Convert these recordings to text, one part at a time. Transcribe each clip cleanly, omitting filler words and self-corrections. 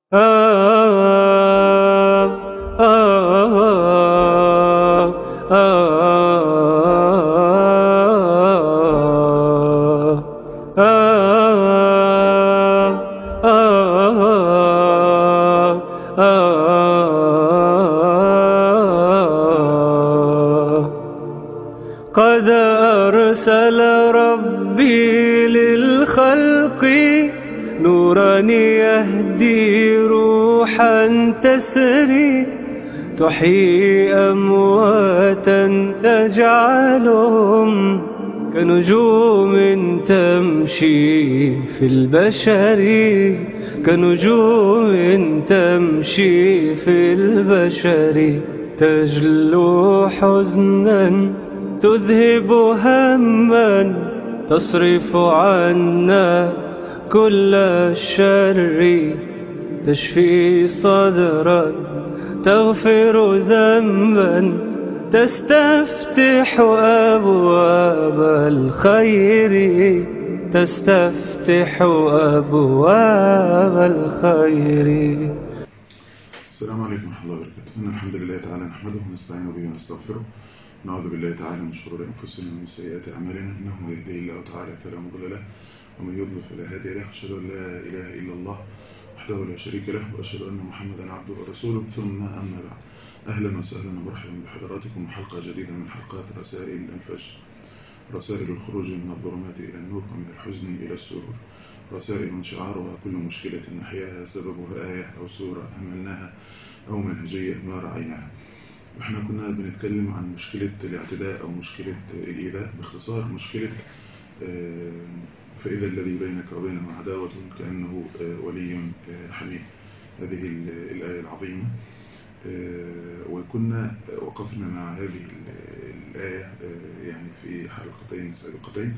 قد أرسل ربي للخلق نورا يهدي روحا تسري تحيي أمواتا تجعلهم كنجوم تمشي في البشر كنجوم تمشي في البشر تجلو حزنا تذهب هما تصرف عنا كل الشر تشفي صدرا تغفر ذنبا تستفتح أبواب الخير تستفتح أبواب الخير. السلام عليكم ورحمة الله وبركاته. إن الحمد لله تعالى نحمده ونستعين به ونستغفره ونعوذ بالله تعالى من شرور أنفسنا ومن سيئات أعمالنا إنه من يهديه الله تعالى فلا مضل له ومن يضلل فلا هادي له أشهد أن لا إله إلا الله وحده لا شريك له وأشهد أن محمدا عبده ورسوله ثم أما بعد. أهلا وسهلا ومرحبا بحضراتكم وحلقة جديدة من حلقات رسائل الفجر، رسائل الخروج من الظلمات إلى النور ومن الحزن إلى السرور، رسائل شعارها كل مشكلة نحياها سببها آية أو سورة أهملناها أو منهجية ما رعيناها. وإحنا كنا بنتكلم عن مشكلة الاعتداء أو مشكلة الإيذاء، باختصار مشكلة فإذا الذي بينك وبينه عداوة كأنه ولي حميم، هذه الآية العظيمة. وكنا وقفنا مع هذه الآية يعني في حلقتين سابقتين،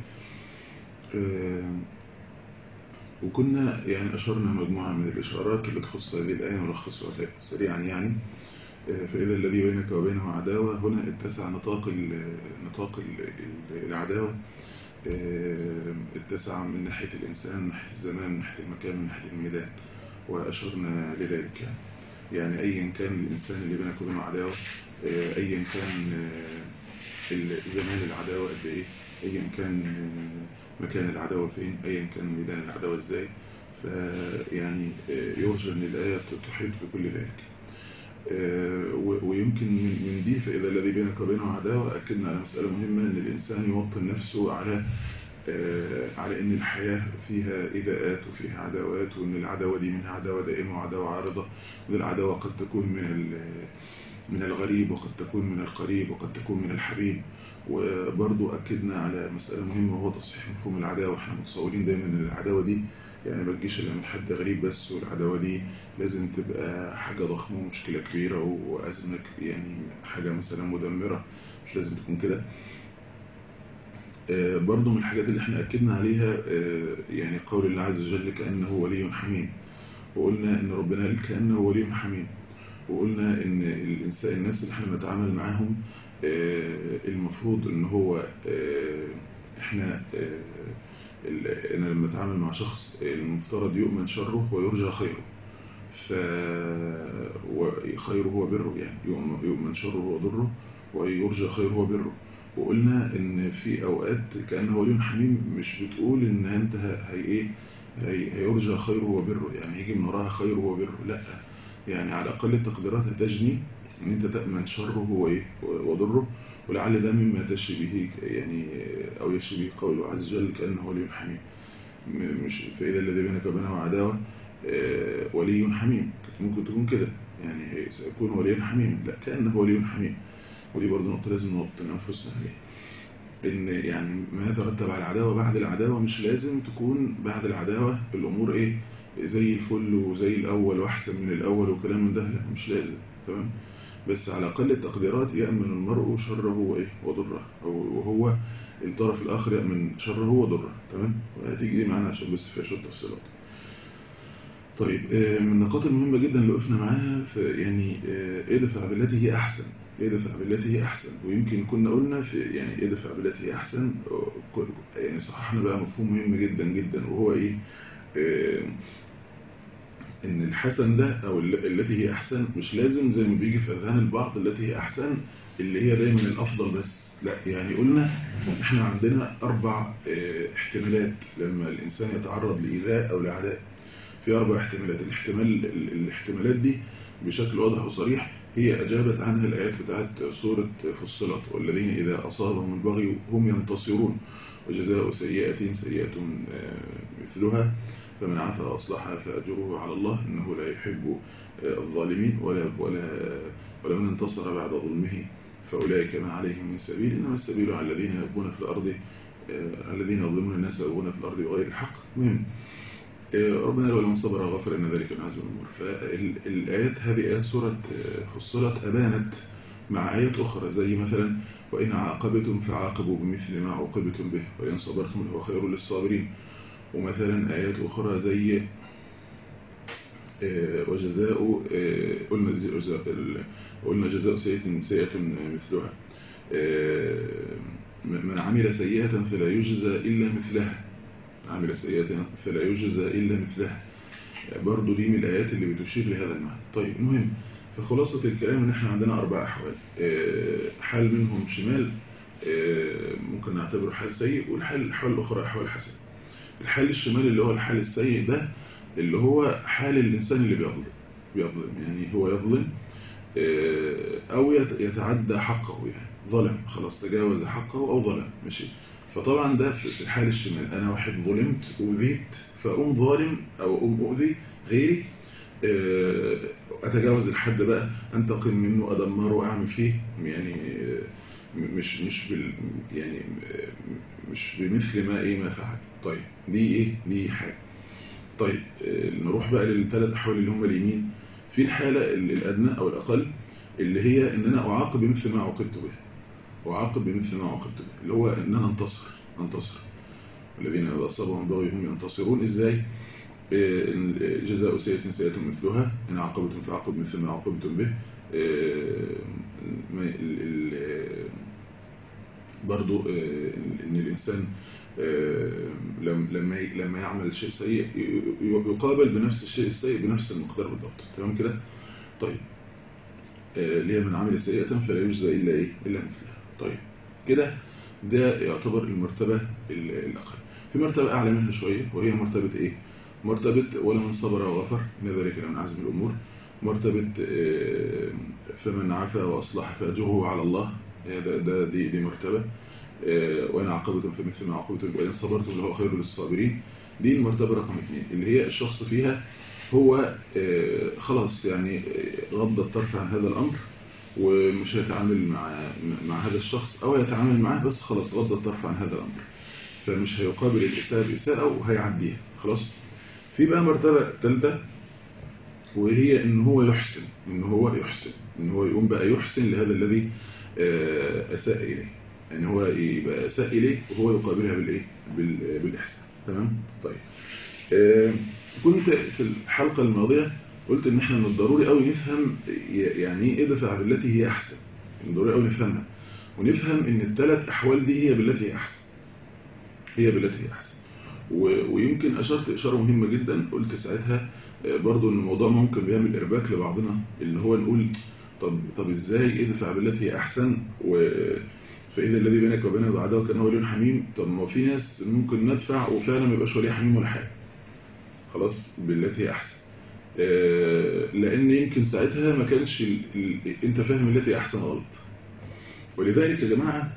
وكنا يعني أشرنا مجموعة من الإشارات اللي تخص هذه الآية نلخصها سريعا. يعني فإذا الذي بينك وبينه عداوة، هنا اتسع نطاق العداوة، اتسع من ناحية الإنسان، من ناحية الزمان، من ناحية المكان، من ناحية الميدان، وأشرنا لذلك. يعني أيا كان الإنسان اللي بينك وبينه عداوة، أيا كان زمان العداوة قد إيه، أيا كان مكان العداوة فين، أيا كان ميدان العداوة إزاي، فيعني يرجى أن الآية تحيط بكل ذلك. ويمكن من دي فإذا الذي بينك وبينه عداوة أكدنا على مسألة مهمة، أن الإنسان يوطن نفسه على أن الحياة فيها إذاءات وفيها عداوات، وأن العداوة دي منها عداوة دائمة وعداوة عارضة، وأن العداوة قد تكون من الغريب وقد تكون من القريب وقد تكون من الحبيب. وبرضو أكدنا على مسألة مهمة وهو تصحيح مفهوم العداوة. احنا متصورين دايما أن العداوة دي يعني ما تجيش إلا من حد غريب بس، والعداوة دي لازم تبقى حاجة ضخمة ومشكلة كبيرة وأزمة، يعني حاجة مثلا مدمرة، مش لازم تكون كده. برضو من الحاجات اللي احنا أكدنا عليها يعني قول الله عز وجل كأنه ولي حميم، وقلنا ان ربنا قال كأنه ولي حميم، وقلنا ان الناس اللي احنا بنتعامل معاهم المفروض ان هو احنا ان لما نتعامل مع شخص المفترض يؤمن شره ويرجى خيره، خيره هو بره، يعني يؤمن شره وضره ويرجى خيره وبره. وقلنا ان في اوقات كأنه ولي حميم مش بتقول ان انت هيرجى خيره وبره، يعني هيجي من وراها خيره وبره، لا، يعني على اقل التقديرات هتجني ان انت تأمن شره وضره، ولعل ده مما تشي به يعني او يشي به قوله عز وجل كأنه ولي حميم. مش فإذا الذي بينك وبينه عداوة ولي حميم، ممكن تكون كده يعني سيكون وليا حميم، لا، كأنه ولي حميم. ودي برضه نقطة لازم نوطن أنفسنا عليها، إن يعني ما يترتب على العداوة بعد العداوة مش لازم تكون بعد العداوة الأمور زي الفل وزي الأول وأحسن من الأول وكلام من ده، لا، مش لازم، تمام. بس على أقل التقديرات يأمن المرء شره وضره، وهو الطرف الآخر يأمن شره وضره، تمام. وهتيجي دي معانا عشان بس فيها شوية تفصيلات. طيب، من النقاط المهمة جدا اللي وقفنا معاها يعني ادفع بالتي هي أحسن، ادفع بالتي هي أحسن. ويمكن كنا قلنا في يعني ادفع بالتي هي أحسن، يعني صححنا بقى مفهوم مهم جدا جدا، وهو ان الحسن ده او التي هي احسن مش لازم زي ما بيجي في اذهان البعض التي هي احسن اللي هي دايما الافضل بس، لا. يعني قلنا احنا عندنا 4 احتمالات لما الانسان يتعرض لايذاء او لعداء. في 4 احتمالات. الاحتمالات دي بشكل واضح وصريح هي اجابت عنها الايات بتاعت سوره فصلت، والذين اذا اصابهم البغي هم ينتصرون وجزاء سيئة سيئة مثلها فمن عفا وأصلح فأجره على الله إنه لا يحب الظالمين ولا من انتصر بعد ظلمه فأولئك ما عليهم من سبيل إنما السبيل على الذين يبغون في الأرض الذين يظلمون الناس يبغون في الأرض بغير الحق. مهم. ربنا ولمن صبر وغفر إن ذلك من عزم الأمور. فالآيات هذه آيات سورة فصلت أبانت مع آيات أخرى زي مثلا وإن عاقبتم فعاقبوا بمثل ما عوقبتم به وإن صبرتم لهو خير للصابرين. ومثلا آيات أخرى زي وجزاء قلنا جزاء سيئة مثلها من عمل سيئة فلا يجزى إلا مثلها، عمل سيئة فلا يجزى إلا مثلها. برضو دي من الآيات اللي بتشير لهذا المعنى. طيب المهم فخلاصة الكلام ان احنا عندنا 4 أحوال، حال منهم شمال ممكن نعتبره حال سيء، والحال الأخرى أحوال حسنة. الحال الشمال اللي هو الحال السيء ده اللي هو حال الإنسان اللي بيظلم، يعني هو يظلم أو يتعدى حقه، يعني ظلم خلاص تجاوز حقه أو ظلم ماشي. فطبعا ده في الحال الشمال، أنا واحد ظلمت أوذيت فأقوم ظالم أو أقوم أؤذي غيري، أتجاوز الحد بقى أنتقم منه أدمره وأعمل فيه، يعني مش بمثل ما فعل. طيب دي حاجة. طيب نروح بقى للثلاث أحوال اللي هم اليمين. في الحالة الأدنى أو الأقل اللي هي إن أنا أعاقب بمثل ما عوقبت به، اللي هو إن أنا أنتصر. الذين إذا أصابهم بغي هم ينتصرون. إزاي؟ جزاء سيئة سيئة مثلها إن عاقبتم فعاقب مثل ما عاقبتم به. برضو إن الإنسان لما يعمل شيء سيء يقابل بنفس الشيء السيء بنفس المقدار بالضبط. تمام كده؟ طيب ليه من عمل سيئة فلا يجزى إلا مثلها. طيب كده ده يعتبر المرتبة الأقل. في مرتبة أعلى منها شوية وهي مرتبة إيه؟ مرتبة ولمن صبر وغفر إن ذلك من عزم الأمور. مرتبة فمن عفا وأصلح فأجره على الله، دي مرتبة. وإن عاقبتم فمثل ما عاقبتم وإن صبرتم لهو خير للصابرين. دي المرتبة رقم 2 اللي هي الشخص فيها هو خلاص يعني غض الطرف عن هذا الأمر ومش هيتعامل مع هذا الشخص أو يتعامل معه، بس خلاص غض الطرف عن هذا الأمر، فمش هيقابل الإساءة بإساءة وهيعديها خلاص. في بقى مرتبة ثالثة وهي إن هو يحسن، إن هو يقوم بقى يحسن لهذا الذي أساء إليه، يعني هو يبقى أساء إليه وهو يقابلها بالإحسان. تمام؟ طيب كنت في الحلقة الماضية قلت إن إحنا من الضروري أوي نفهم يعني إيه ادفع بالتي هي أحسن، من الضروري أوي نفهمها ونفهم إن الثلاث أحوال دي هي بالتي هي أحسن. ويمكن أشرت إشارة مهمة جدا، قلت ساعتها برضو إن الموضوع ممكن بيعمل إرباك لبعضنا، اللي هو نقول طب إزاي ادفع بالتي هي أحسن فإذا الذي بينك وبينه عداوة كأنه ولي حميم. طب ما في ناس ممكن ندفع وفعلا ما يبقاش ولي حميم ولا حاجة، خلاص بالتي هي أحسن، لأن يمكن ساعتها ما كانش أنت فاهم التي أحسن غلط. ولذلك يا جماعة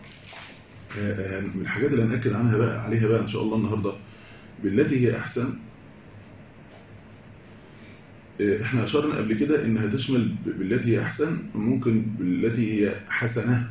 من الحاجات اللي هنأكد عليها بقى إن شاء الله النهاردة بالتي هي أحسن. احنا أشرنا قبل كده إنها تشمل بالتي هي أحسن، ممكن بالتي هي حسنة،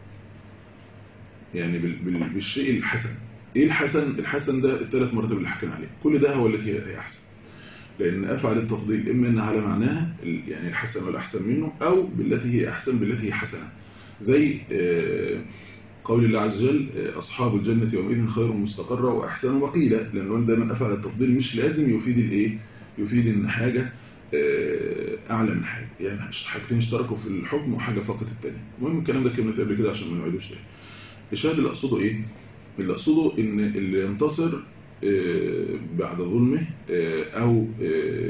يعني بالشيء الحسن. إيه الحسن؟ الحسن ده الثلاث مراتب اللي حكينا عليه، كل ده هو التي هي أحسن، لأن أفعل التفضيل إما أن على معناها يعني الحسن والأحسن منه، أو بالتي هي أحسن بالتي هي حسنة، زي قول الله عز وجل أصحاب الجنة يومئذ خير مستقرا وأحسن وقيلا، لأنه دايما أفعل التفضيل مش لازم يفيد إن حاجة أعلى من حاجة، يعني حاجتين اشتركوا في الحكم وحاجة فقط التانية. المهم الكلام ده كنا فيه قبل كده عشان ما نعيدوش تاني. الشاهد اللي أقصده إيه؟ اللي أقصده إن اللي ينتصر بعد ظلمه أو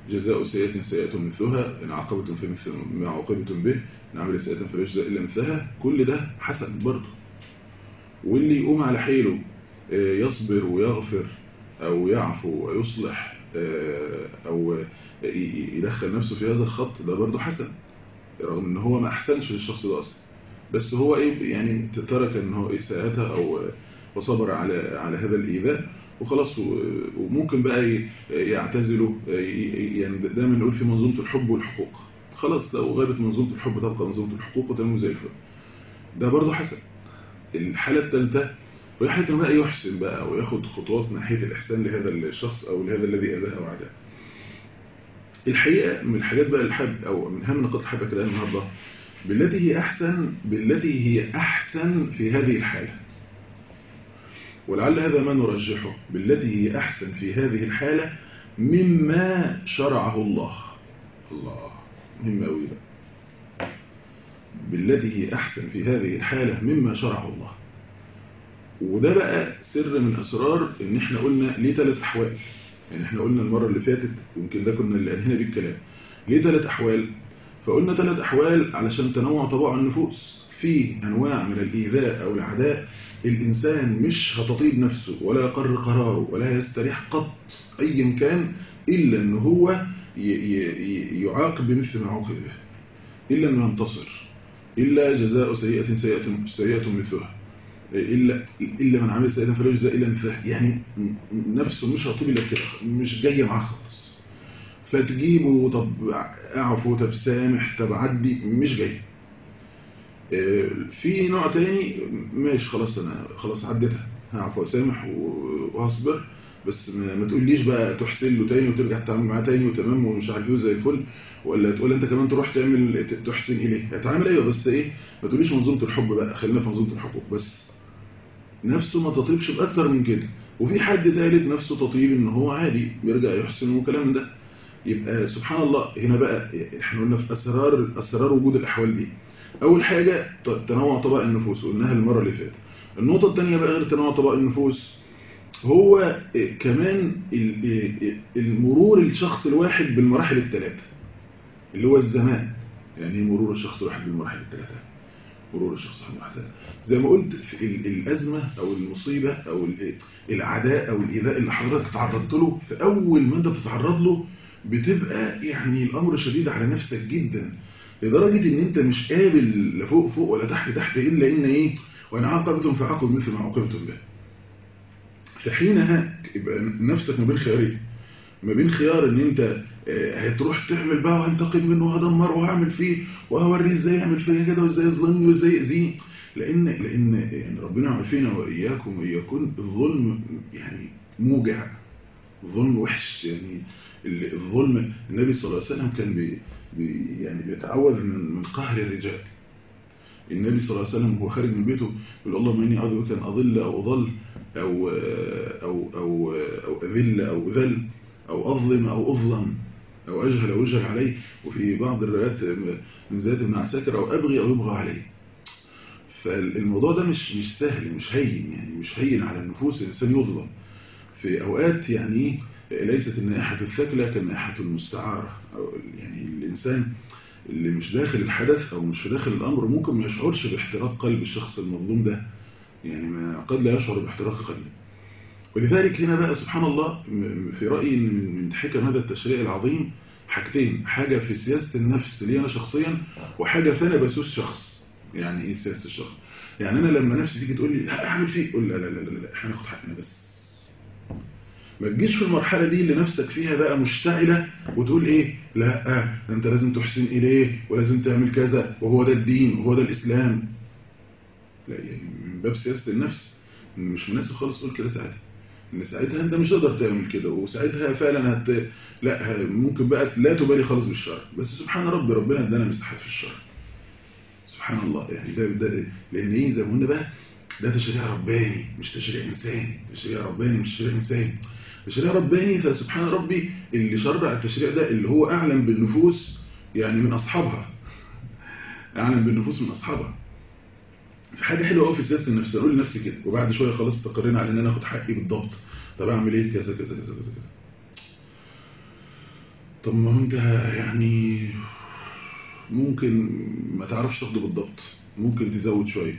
جزاء سيئة سيئة مثلها، إن عاقبتم فمثل ما عوقبتم به، إن عمل سيئة فلا يجزى إلا مثلها. كل ده حسن برضه. واللي يقوم على حيله يصبر ويغفر أو يعفو ويصلح أو يدخل نفسه في هذا الخط، ده برضه حسن، رغم إن هو ما أحسنش للشخص ده أصلا، بس هو يعني ترك إن هو إساءتها أو وصبر على هذا الإيذاء وخلاص. وممكن بقى يعتزله، يعني دايما نقول في منظومة الحب والحقوق، خلاص لو غابت منظومة الحب تبقى منظومة الحقوق وتنمو زي الفل، ده برضه حسن. الحالة الثالثة وهي حالة بقى يحسن بقى وياخد خطوات ناحية الإحسان لهذا الشخص أو لهذا الذي أذاه أو عداه. الحقيقة من الحاجات بقى الحب أو من أهم نقاط الحب كده النهاردة، بالتي هي أحسن في هذه الحالة، ولعل هذا ما نرجحه، بالتي هي أحسن في هذه الحالة مما شرعه الله. الله مهم أوي بقى، بالتي هي أحسن في هذه الحالة مما شرعه الله. وده بقى سر من أسرار إن إحنا قلنا ليه 3 أحوال. يعني إحنا قلنا المرة اللي فاتت يمكن ده كنا اللي أنهينا بالكلام، ليه 3 أحوال؟ فقلنا 3 أحوال علشان تنوع طباع النفوس. في أنواع من الإيذاء أو العداء الإنسان مش هتطيب نفسه ولا يقر قراره ولا يستريح قط أيا كان إلا أنه هو يعاقب بمثل ما عوقب به، إلا أنه ينتصر، إلا جزاء سيئة سيئة مثلها، إلا من عمل سيئة فلا يجزى إلا مثلها. يعني نفسه مش هطيب إلا كده، مش جاية معاه خالص، فتجيبه طب أعفو طب سامح طب عدي، مش جاي. في نوع تاني ماشي خلاص أنا خلاص عديتها، هعفو وسامح وهصبر، بس ما تقوليش بقى تحسن له تاني وترجع تتعامل معاه تاني وتمام ومش عارف ايه زي الفل، ولا تقول انت كمان تروح تعمل تحسن اليه، هتعمل ايوه بس ايه، ما تقوليش منظومه الحب بقى، خلينا في منظومه الحقوق بس. نفسه ما تطيبش باكتر من كده. وفي حد ثالث نفسه تطيب ان هو عادي بيرجع يحسن وكلام ده. يبقى سبحان الله هنا بقى احنا قلنا في اسرار وجود الاحوال دي. اول حاجه تنوع طبائع النفوس قلناها المره اللي فاتت. النقطه الثانيه بقى غير تنوع طبائع النفوس، هو كمان المرور الشخص الواحد بالمراحل الثلاثه اللي هو الزمان. يعني مرور الشخص الواحد بالمراحل الثلاثه، مرور الشخص الواحد زي ما قلت في الازمه او المصيبه او العداء او الايذاء اللي حضرتك تعرضت له، في اول ما انت بتتعرض له بتبقى يعني الامر شديد على نفسك جدا، لدرجه ان انت مش قابل لا فوق فوق ولا تحت تحت، الا ان ايه، وان عاقبتم فعاقبوا مثل ما عوقبتم به. فحينها يبقى نفسك ما بين خيارين، ما بين خيار ان انت هتروح تعمل بقى وهنتقم منه وهدمره وهعمل فيه وهوريه ازاي يعمل فيا كده وازاي يظلمني وازاي يأذيني، لان يعني ربنا عارفينا واياكم ويكون الظلم يعني موجع، الظلم وحش. يعني الظلم النبي صلى الله عليه وسلم كان يعني بيتعوذ من قهر الرجال. النبي صلى الله عليه وسلم وهو خارج من بيته يقول اللهم اني اعوذ بك ان اضل او اضل او اذل او اذل او اظلم او اظلم او اجهل او يجهل عليه، وفي بعض الروايات من زياد بن عساكر او ابغي او يبغى عليه. فالموضوع ده مش سهل، مش هين، يعني مش هين على النفوس الانسان يظلم في اوقات. يعني ليست النائحة الثكلى كالنائحة المستعارة، أو يعني الإنسان اللي مش داخل الحدث أو مش في داخل الأمر ممكن ما يشعرش باحتراق قلب الشخص المظلوم ده، يعني قد لا يشعر باحتراق قلبه. ولذلك هنا بقى سبحان الله في رأيي من حكم هذا التشريع العظيم حاجتين، حاجة في سياسة النفس لي أنا شخصيا، وحاجة في أنا بسوس شخص. يعني إيه سياسة الشخص؟ يعني أنا لما نفسي تيجي تقول لي أعمل فيه، قول لا لا لا لا إحنا ناخد حقنا بس. ما تجيش في المرحلة دي اللي نفسك فيها بقى مشتعلة وتقول ايه، لا انت لازم تحسن اليه ولازم تعمل كذا وهو ده الدين وهو ده الاسلام. لا، يعني من باب سياسة النفس مش مناسب خالص تقول كده ساعتها، ان ساعتها انت مش تقدر تعمل كده، وساعتها فعلا لا ممكن بقى لا تبالي خالص بالشر. بس سبحان ربنا ادانا مساحات في الشر سبحان الله. يعني ده لان ايه زي ما قلنا بقى، ده تشريع رباني مش تشريع انساني، تشريع رباني مش تشريع انساني، تشريع رباني. فسبحان ربي اللي شرع التشريع ده اللي هو أعلم بالنفوس يعني من أصحابها، أعلم بالنفوس من أصحابها. في حاجة حلوة قوي في سياسة النفس، أقول لنفسي كده وبعد شوية خلاص استقرينا على إن أنا أخد حقي بالضبط، طب أعمل إيه كذا كذا كذا كذا كذا. طب ما هو انت يعني ممكن ما تعرفش تاخده بالضبط، ممكن تزود شوية،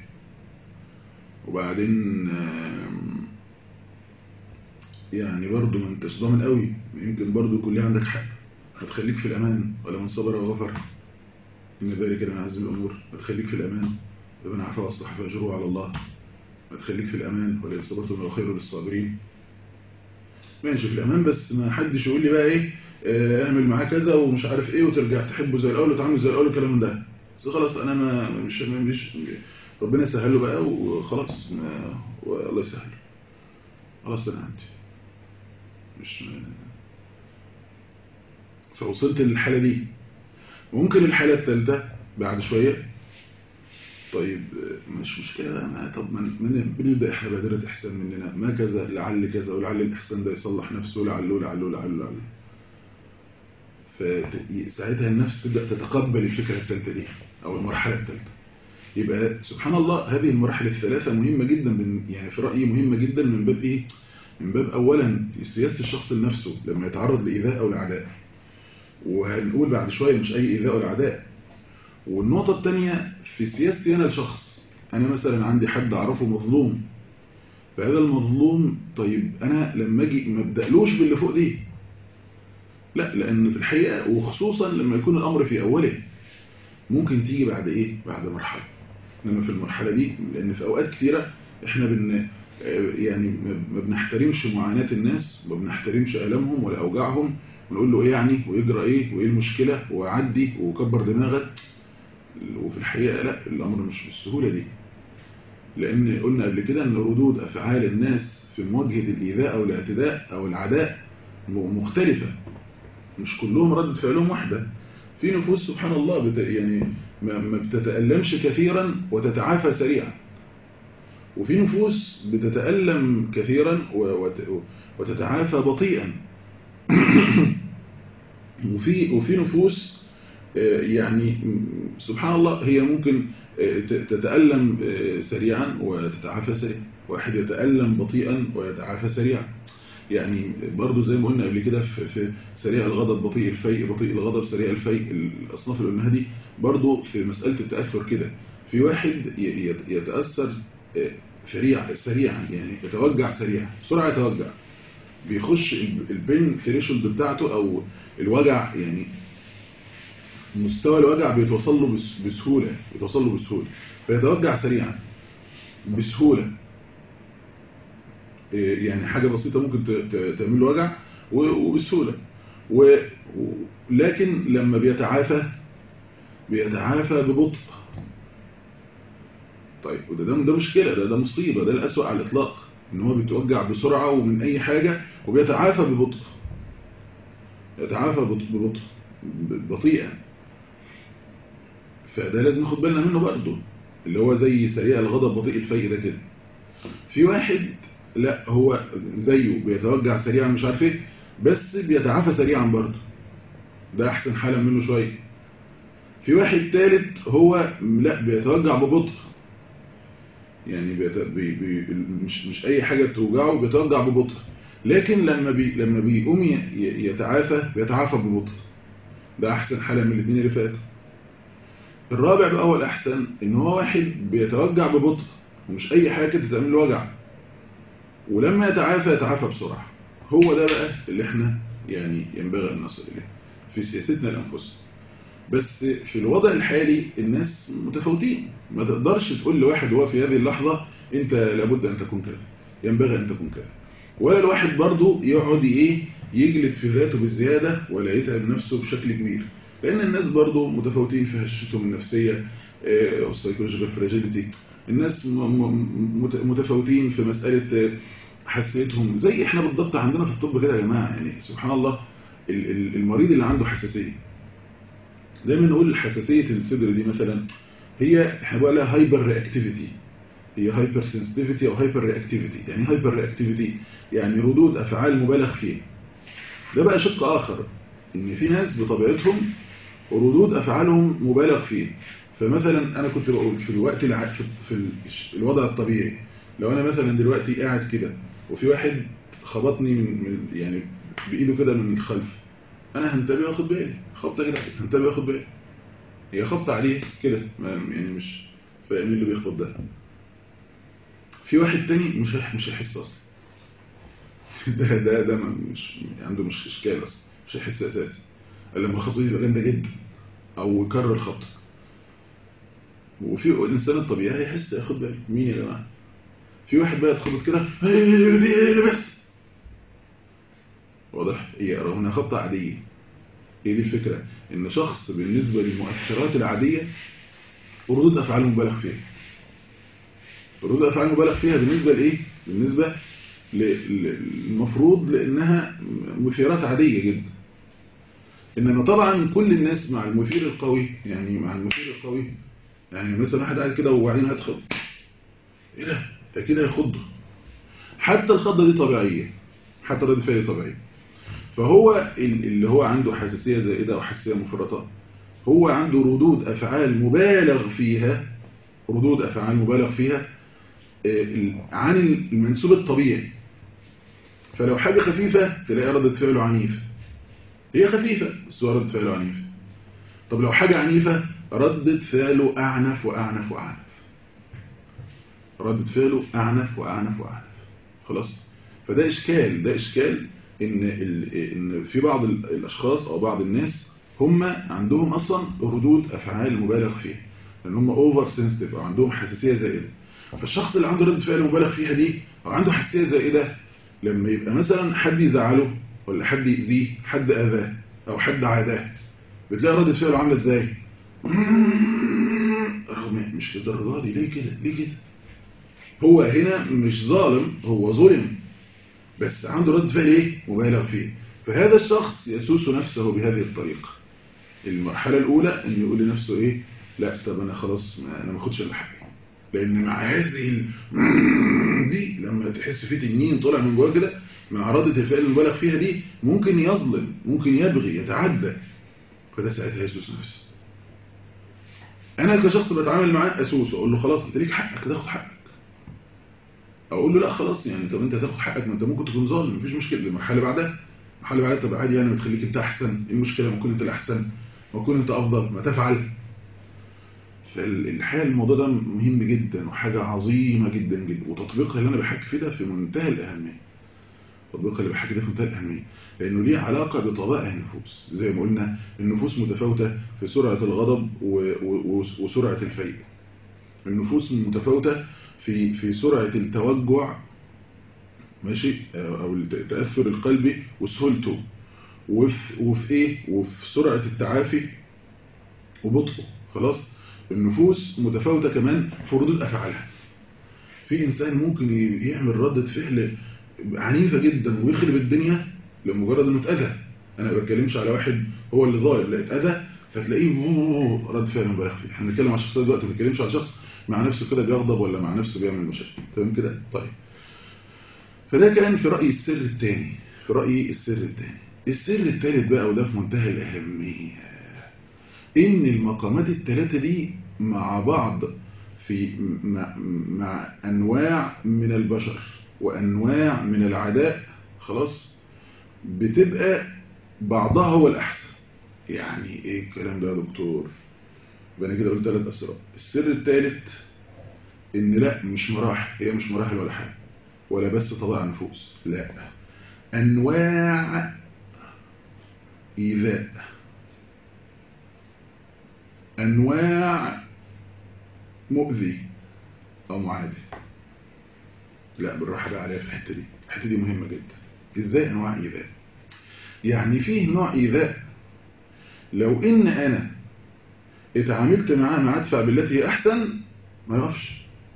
وبعدين يعني برضو ما انتش ضامن قوي، يمكن برضو يكون ليه عندك حق. هتخليك في الأمان، ولا من صبر وغفر إن ذلك من عزم الأمور. هتخليك في الأمان، ومن عفا واصلح فأجره على الله. هتخليك في الأمان، ولئن صبرتم لهو خير للصابرين. ماشي في الأمان، بس ما حدش يقول لي بقى إيه اعمل معاه كذا ومش عارف إيه وترجع تحبه زي الأول وتعامله زي الأول والكلام ده. بس خلاص أنا ما مش ربنا يسهله بقى وخلاص، والله يسهل. خلاص أنا عندي مش فوصلت للحالة دي. ممكن الحالة الثالثة بعد شوية، طيب مش مشكلة بقى، طب بنبدأ احنا بادرة إحسان مننا، ما كذا لعل كذا، ولعل الإحسان ده يصلح نفسه، لعله لعله لعله لعله. فساعتها النفس تبدأ تتقبل الفكرة الثالثة دي أو المرحلة الثالثة. يبقى سبحان الله هذه المراحل الثلاثة مهمة جدا، يعني في رأيي مهمة جدا من باب إيه؟ من باب أولا سياسة الشخص لنفسه لما يتعرض لإيذاء أو العداء، وهنقول بعد شوية مش أي إيذاء ولا عداء. والنقطة الثانية في سياستي أنا الشخص، أنا مثلا عندي حد أعرفه مظلوم، فهذا المظلوم طيب أنا لما أجي ما أبدألوش باللي فوق دي، لا، لأن في الحقيقة وخصوصا لما يكون الأمر في أوله ممكن تيجي بعد إيه؟ بعد مرحلة. إنما في المرحلة دي، لأن في أوقات كثيرة إحنا يعني ما بنحترمش معاناة الناس، ما بنحترمش ألمهم ولا أوجاعهم، ونقول له إيه يعني ويجرى إيه وإيه المشكلة وعدي وكبر دماغك. وفي الحقيقة لا، الأمر مش بالسهولة دي، لأن قلنا قبل كده أن ردود أفعال الناس في مواجهة الإيذاء أو الاعتداء أو العداء مختلفة، مش كلهم ردة فعلهم واحدة. في نفوس سبحان الله يعني ما بتتألمش كثيرا وتتعافى سريعا، وفي نفوس بتتألم كثيرا وتتعافى بطيئا. وفي نفوس يعني سبحان الله هي ممكن تتألم سريعا وتتعافى سريعا، واحد يتألم بطيئا ويتعافى سريعا. يعني برضو زي ما قلنا قبل كده في سريع الغضب بطيء الفيء، بطيء الغضب سريع الفيء، الأصناف اللي قلناها دي. برضو في مسألة التأثر كده، في واحد يتأثر سريعا، يعني يتوجع سريعا، بسرعة يتوجع، بيخش البين ثريشولد بتاعته أو الوجع، يعني مستوى الوجع بيتوصل له بسهولة، فيتوجع سريعا بسهولة. يعني حاجة بسيطة ممكن تعمل له وجع وبسهولة، لكن لما بيتعافى ببطء. طيب وده مشكلة، ده مصيبة، ده الأسوأ على الإطلاق، إن هو بيتوجع بسرعة ومن أي حاجة وبيتعافى ببطء، يتعافى ببطء بطيئا. فده لازم ناخد بالنا منه برضه، اللي هو زي سريع الغضب بطيء الفيء ده كده. في واحد لا، هو زيه بيتوجع سريعا مش عارف ايه، بس بيتعافى سريعا برضه، ده احسن حالا منه شويه. في واحد ثالث هو لا، بيتوجع ببطء، يعني مش اي حاجه توجعه بيتوجع ببطء، لكن لما بيقوم بيتعافى ببطء، ده احسن حالا من الاثنين اللي فاتوا. الرابع بقى هو الاحسن، ان هو واحد بيتوجع ببطء ومش اي حاجه تعمل له وجع، ولما يتعافى بسرعه. هو ده بقى اللي احنا يعني ينبغي ان نصل اليه في سياستنا لانفسنا. بس في الوضع الحالي الناس متفاوتين، ما تقدرش تقول لواحد هو في هذه اللحظة انت لابد ان تكون كذا، ينبغي ان تكون كذا، ولا الواحد برضو يقعد يجلد في ذاته بالزيادة ولا يتعب نفسه بشكل كبير، لان الناس برضو متفاوتين في هشتهم النفسية والسايكولوجيكال فراجيليتي. الناس متفاوتين في مسألة حساسيتهم، زي احنا بالضبط عندنا في الطب كده يا جماعة. يعني سبحان الله المريض اللي عنده حساسية، دايما نقول حساسية الصدر دي مثلا احنا بقى لها هايبر رياكتيفيتي، هي هايبر سنسيتيفيتي او هايبر رياكتيفيتي. يعني هايبر رياكتيفيتي يعني ردود افعال مبالغ فيها. ده بقى شق اخر، ان في ناس بطبيعتهم ردود افعالهم مبالغ فيها. فمثلا انا كنت بقول في الوقت في الوضع الطبيعي، لو انا مثلا دلوقتي قاعد كده وفي واحد خبطني يعني بايده كده من الخلف، انا هنتبه واخد بالي، خبطه كده هنتبه واخد بالي، هي خبطه عليه كده يعني مش فاهم اللي بيخبط ده. في واحد تاني مش هيحس اصلا. ده مش عنده مش اشكال اصلا، مش هيحس اساسا الا لما الخبطه دي تبقى جامده جدا او يكرر الخبطه. وفي الانسان الطبيعي هيحس ياخد باله. مين يا جماعه؟ في واحد بقى يتخبط كده ايه بس واضح، هي رغم انها خبطه عاديه. هي دي الفكره، ان شخص بالنسبه للمؤثرات العاديه ردود افعال مبالغ فيها. ردود افعال مبالغ فيها بالنسبه لايه؟ بالنسبه المفروض لانها مثيرات عاديه جدا. انما طبعا كل الناس مع المثير القوي، يعني مع المثير القوي، يعني مثلا واحد قاعد كده وبعدين هتخض، ايه ده كده يخضه. حتى الخضه دي طبيعيه، حتى رد فعل طبيعي. فهو اللي هو عنده حساسيه زائده او حساسيه مفرطه، هو عنده ردود افعال مبالغ فيها، ردود افعال مبالغ فيها عن المنسوب الطبيعي. فلو حاجه خفيفه تلاقي ردة فعله عنيف، هي خفيفه بس هو ردة فعله عنيف. طب لو حاجه عنيفه ردة فعله اعنف واعنف واعنف، ردة فعله اعنف واعنف واعنف. خلاص. فده اشكال، ده اشكال ان في بعض الاشخاص او بعض الناس هم عندهم اصلا ردود افعال مبالغ فيها، لان هم اوفر سنسيتيف او عندهم حساسيه زائده. فالشخص اللي عنده ردة فعل مبالغ فيها دي او عنده حساسيه زائده، لما يبقى مثلا حد يزعله ولا حد يأذيه، حد اذاه او حد عاداه، بتلاقي ردة فعله عامله ازاي؟ رغم مش للدرجه دي، ليه كده ليه كده؟ هو هنا مش ظالم، هو ظلم، بس عنده رد فعل ايه؟ مبالغ فيه. فهذا الشخص يسوس نفسه بهذه الطريقة. المرحلة الأولى أن يقول لنفسه إيه؟ لا طب أنا خلاص أنا ما أخدش إلا حقي، لأن مع هذه دي لما تحس فيه تنين طلع من جواه كده، مع ردة الفعل المبالغ فيها دي ممكن يظلم، ممكن يبغي، يتعدى. فده ساعتها يسوس نفسه. أنا كشخص بتعامل معاه أسوس وأقول له خلاص أنت ليك حقك تاخد حقك، اقول له لا خلاص يعني طب انت هتاخد حقك، ما انت ممكن تكون ظالم، مفيش مشكله. المرحله اللي بعدها، المرحله اللي بعدها طب عادي يعني بتخليك انت احسن، ايه المشكله ما تكون انت الاحسن، ما تكون انت افضل، ما تفعل. فالحقيقه الموضوع ده مهم جدا وحاجه عظيمه جدا جدا، وتطبيقها اللي انا بحكي فيه ده في منتهى الاهميه. تطبيقها اللي بحكي ده في منتهى الاهميه، لانه ليه علاقه بطبائع النفوس. زي ما قلنا النفوس متفاوته في سرعه الغضب وسرعه الفيء. النفوس متفاوته في سرعه التوجع، ماشي، او التأثر القلبي وسهولته، وفي ايه، وفي سرعة التعافي وبطئه. خلاص. النفوس متفاوتة كمان في ردود افعالها. في انسان ممكن يعمل ردة فعل عنيفة جدا ويخرب الدنيا لمجرد انه اتأذى. انا ما بتكلمش على واحد هو اللي ظالم، لا اتأذى فتلاقيه رد فعل مبالغ فيه. احنا بنتكلم على شخصيات دلوقتي، ما بنتكلمش على شخص مع نفسه كده بيغضب ولا مع نفسه بيعمل مشاكل. تمام كده؟ طيب. فده كان في رأيي السر الثاني. في رأيي السر الثاني. السر الثالث بقى وده في منتهى الأهمية، إن المقامات الثلاثة دي مع بعض في مع أنواع من البشر وأنواع من العداء، خلاص، بتبقى بعضها هو الأحسن. يعني إيه الكلام ده يا دكتور؟ يبقى أنا كده قلت 3 أسرار. السر الثالث إن لا مش مراحل، هي مش مراحل ولا حاجة ولا بس طبائع نفوس، لا، أنواع إيذاء، أنواع مؤذي أو معادي. لا بالراحة بقى عليها في الحتة دي، الحتة دي مهمة جدا. إزاي أنواع إيذاء؟ يعني فيه نوع إيذاء لو إن أنا اتعاملت معاه مع أدفع بالتي هي أحسن ما يقفش،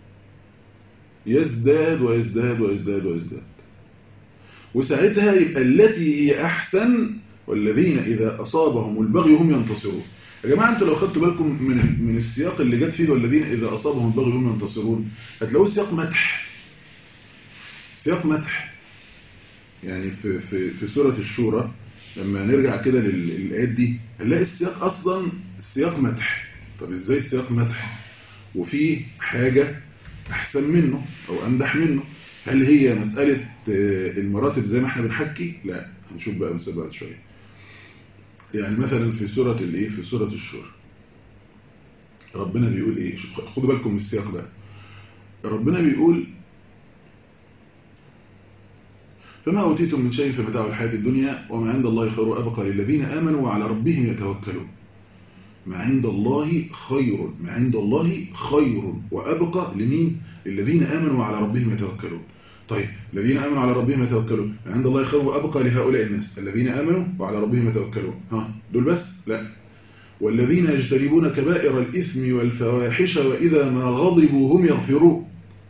يزداد ويزداد ويزداد ويزداد، وساعتها يبقى التي هي أحسن والذين إذا أصابهم البغي هم ينتصرون. يا جماعة انتوا لو خدتوا بالكم من السياق اللي جت فيه والذين إذا أصابهم البغي هم ينتصرون، هتلاقوا سياق مدح، سياق مدح. يعني في سورة الشورى لما نرجع كده للآيات دي هنلاقي السياق أصلا سياق مدح. طب إزاي سياق مدح وفي حاجة أحسن منه أو أمدح منه؟ هل هي مسألة المراتب زي ما احنا بنحكي؟ لا، هنشوف بقى مثال بعد شوية. يعني مثلا في سورة الايه، في سورة الشورى ربنا بيقول ايه؟ خدوا بالكم من السياق ده. ربنا بيقول فما أوتيتم من شيء فمتاع الحياة الدنيا وما عند الله خير وأبقى للذين آمنوا وعلى ربهم يتوكلون. ما عند الله خير، ما عند الله خير وأبقى لمين؟ للذين آمنوا وعلى ربهم يتوكلون. طيب الذين آمنوا على ربهم يتوكلون، ما عند الله خير وأبقى لهؤلاء الناس الذين آمنوا وعلى ربهم يتوكلون. ها دول بس؟ لا. والذين يجتنبون كبائر الإثم والفواحش وإذا ما غضبوا هم يغفرون.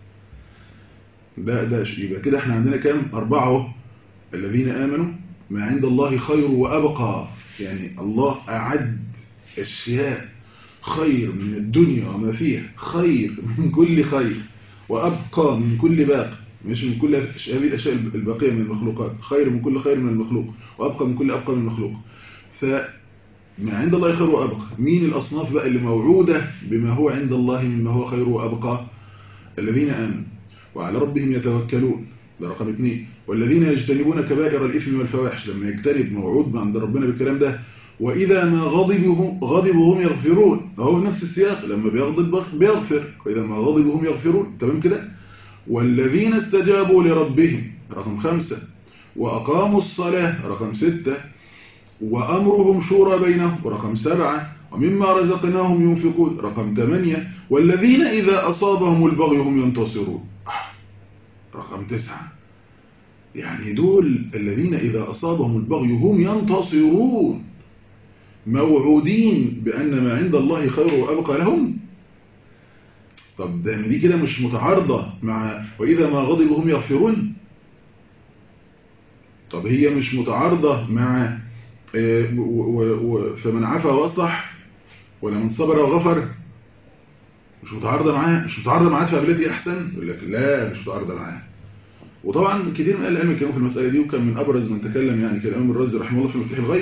ده يبقى كده احنا عندنا كام؟ 4. الذين آمنوا، ما عند الله خير وأبقى، يعني الله أعد أشياء خير من الدنيا وما فيها، خير من كل خير وأبقى من كل باقي، مش من كل هذه الأشياء الباقية من المخلوقات، خير من كل خير من المخلوق وأبقى من كل أبقى من المخلوق. فما عند الله خير وأبقى، مين الأصناف بقى اللي موعودة بما هو عند الله مما هو خير وأبقى؟ الذين آمنوا وعلى ربهم يتوكلون، ده رقم 2. والذين يجتنبون كبائر الإثم والفواحش، لما يجتنب موعود عند ربنا بالكلام ده. وإذا ما غضبوا هم يغفرون، هو نفس السياق، لما بيغضب بيغفر، وإذا ما غضبوا هم يغفرون. تمام كده. والذين استجابوا لربهم رقم 5. وأقاموا الصلاة رقم 6. وأمرهم شورى بينهم رقم 7. ومما رزقناهم ينفقون رقم 8. والذين إذا أصابهم البغي هم ينتصرون رقم 9. يعني دول الذين إذا أصابهم البغي هم ينتصرون، موعودين بأن ما عند الله خير وأبقى لهم. طب ده دي كده مش متعارضة مع وإذا ما غضبوا هم يغفرون؟ طب هي مش متعارضة مع فمن عفا وأصلح ولا من صبر وغفر؟ مش متعارضة معاه؟ مش متعارضة معاه في قبلتي أحسن؟ يقول لك لا مش متعارضة معاه. وطبعا كتير من أهل العلم كانوا في المسألة دي، وكان من أبرز من تكلم يعني كالإمام الرازي رحمه الله في مفتاح الغيب.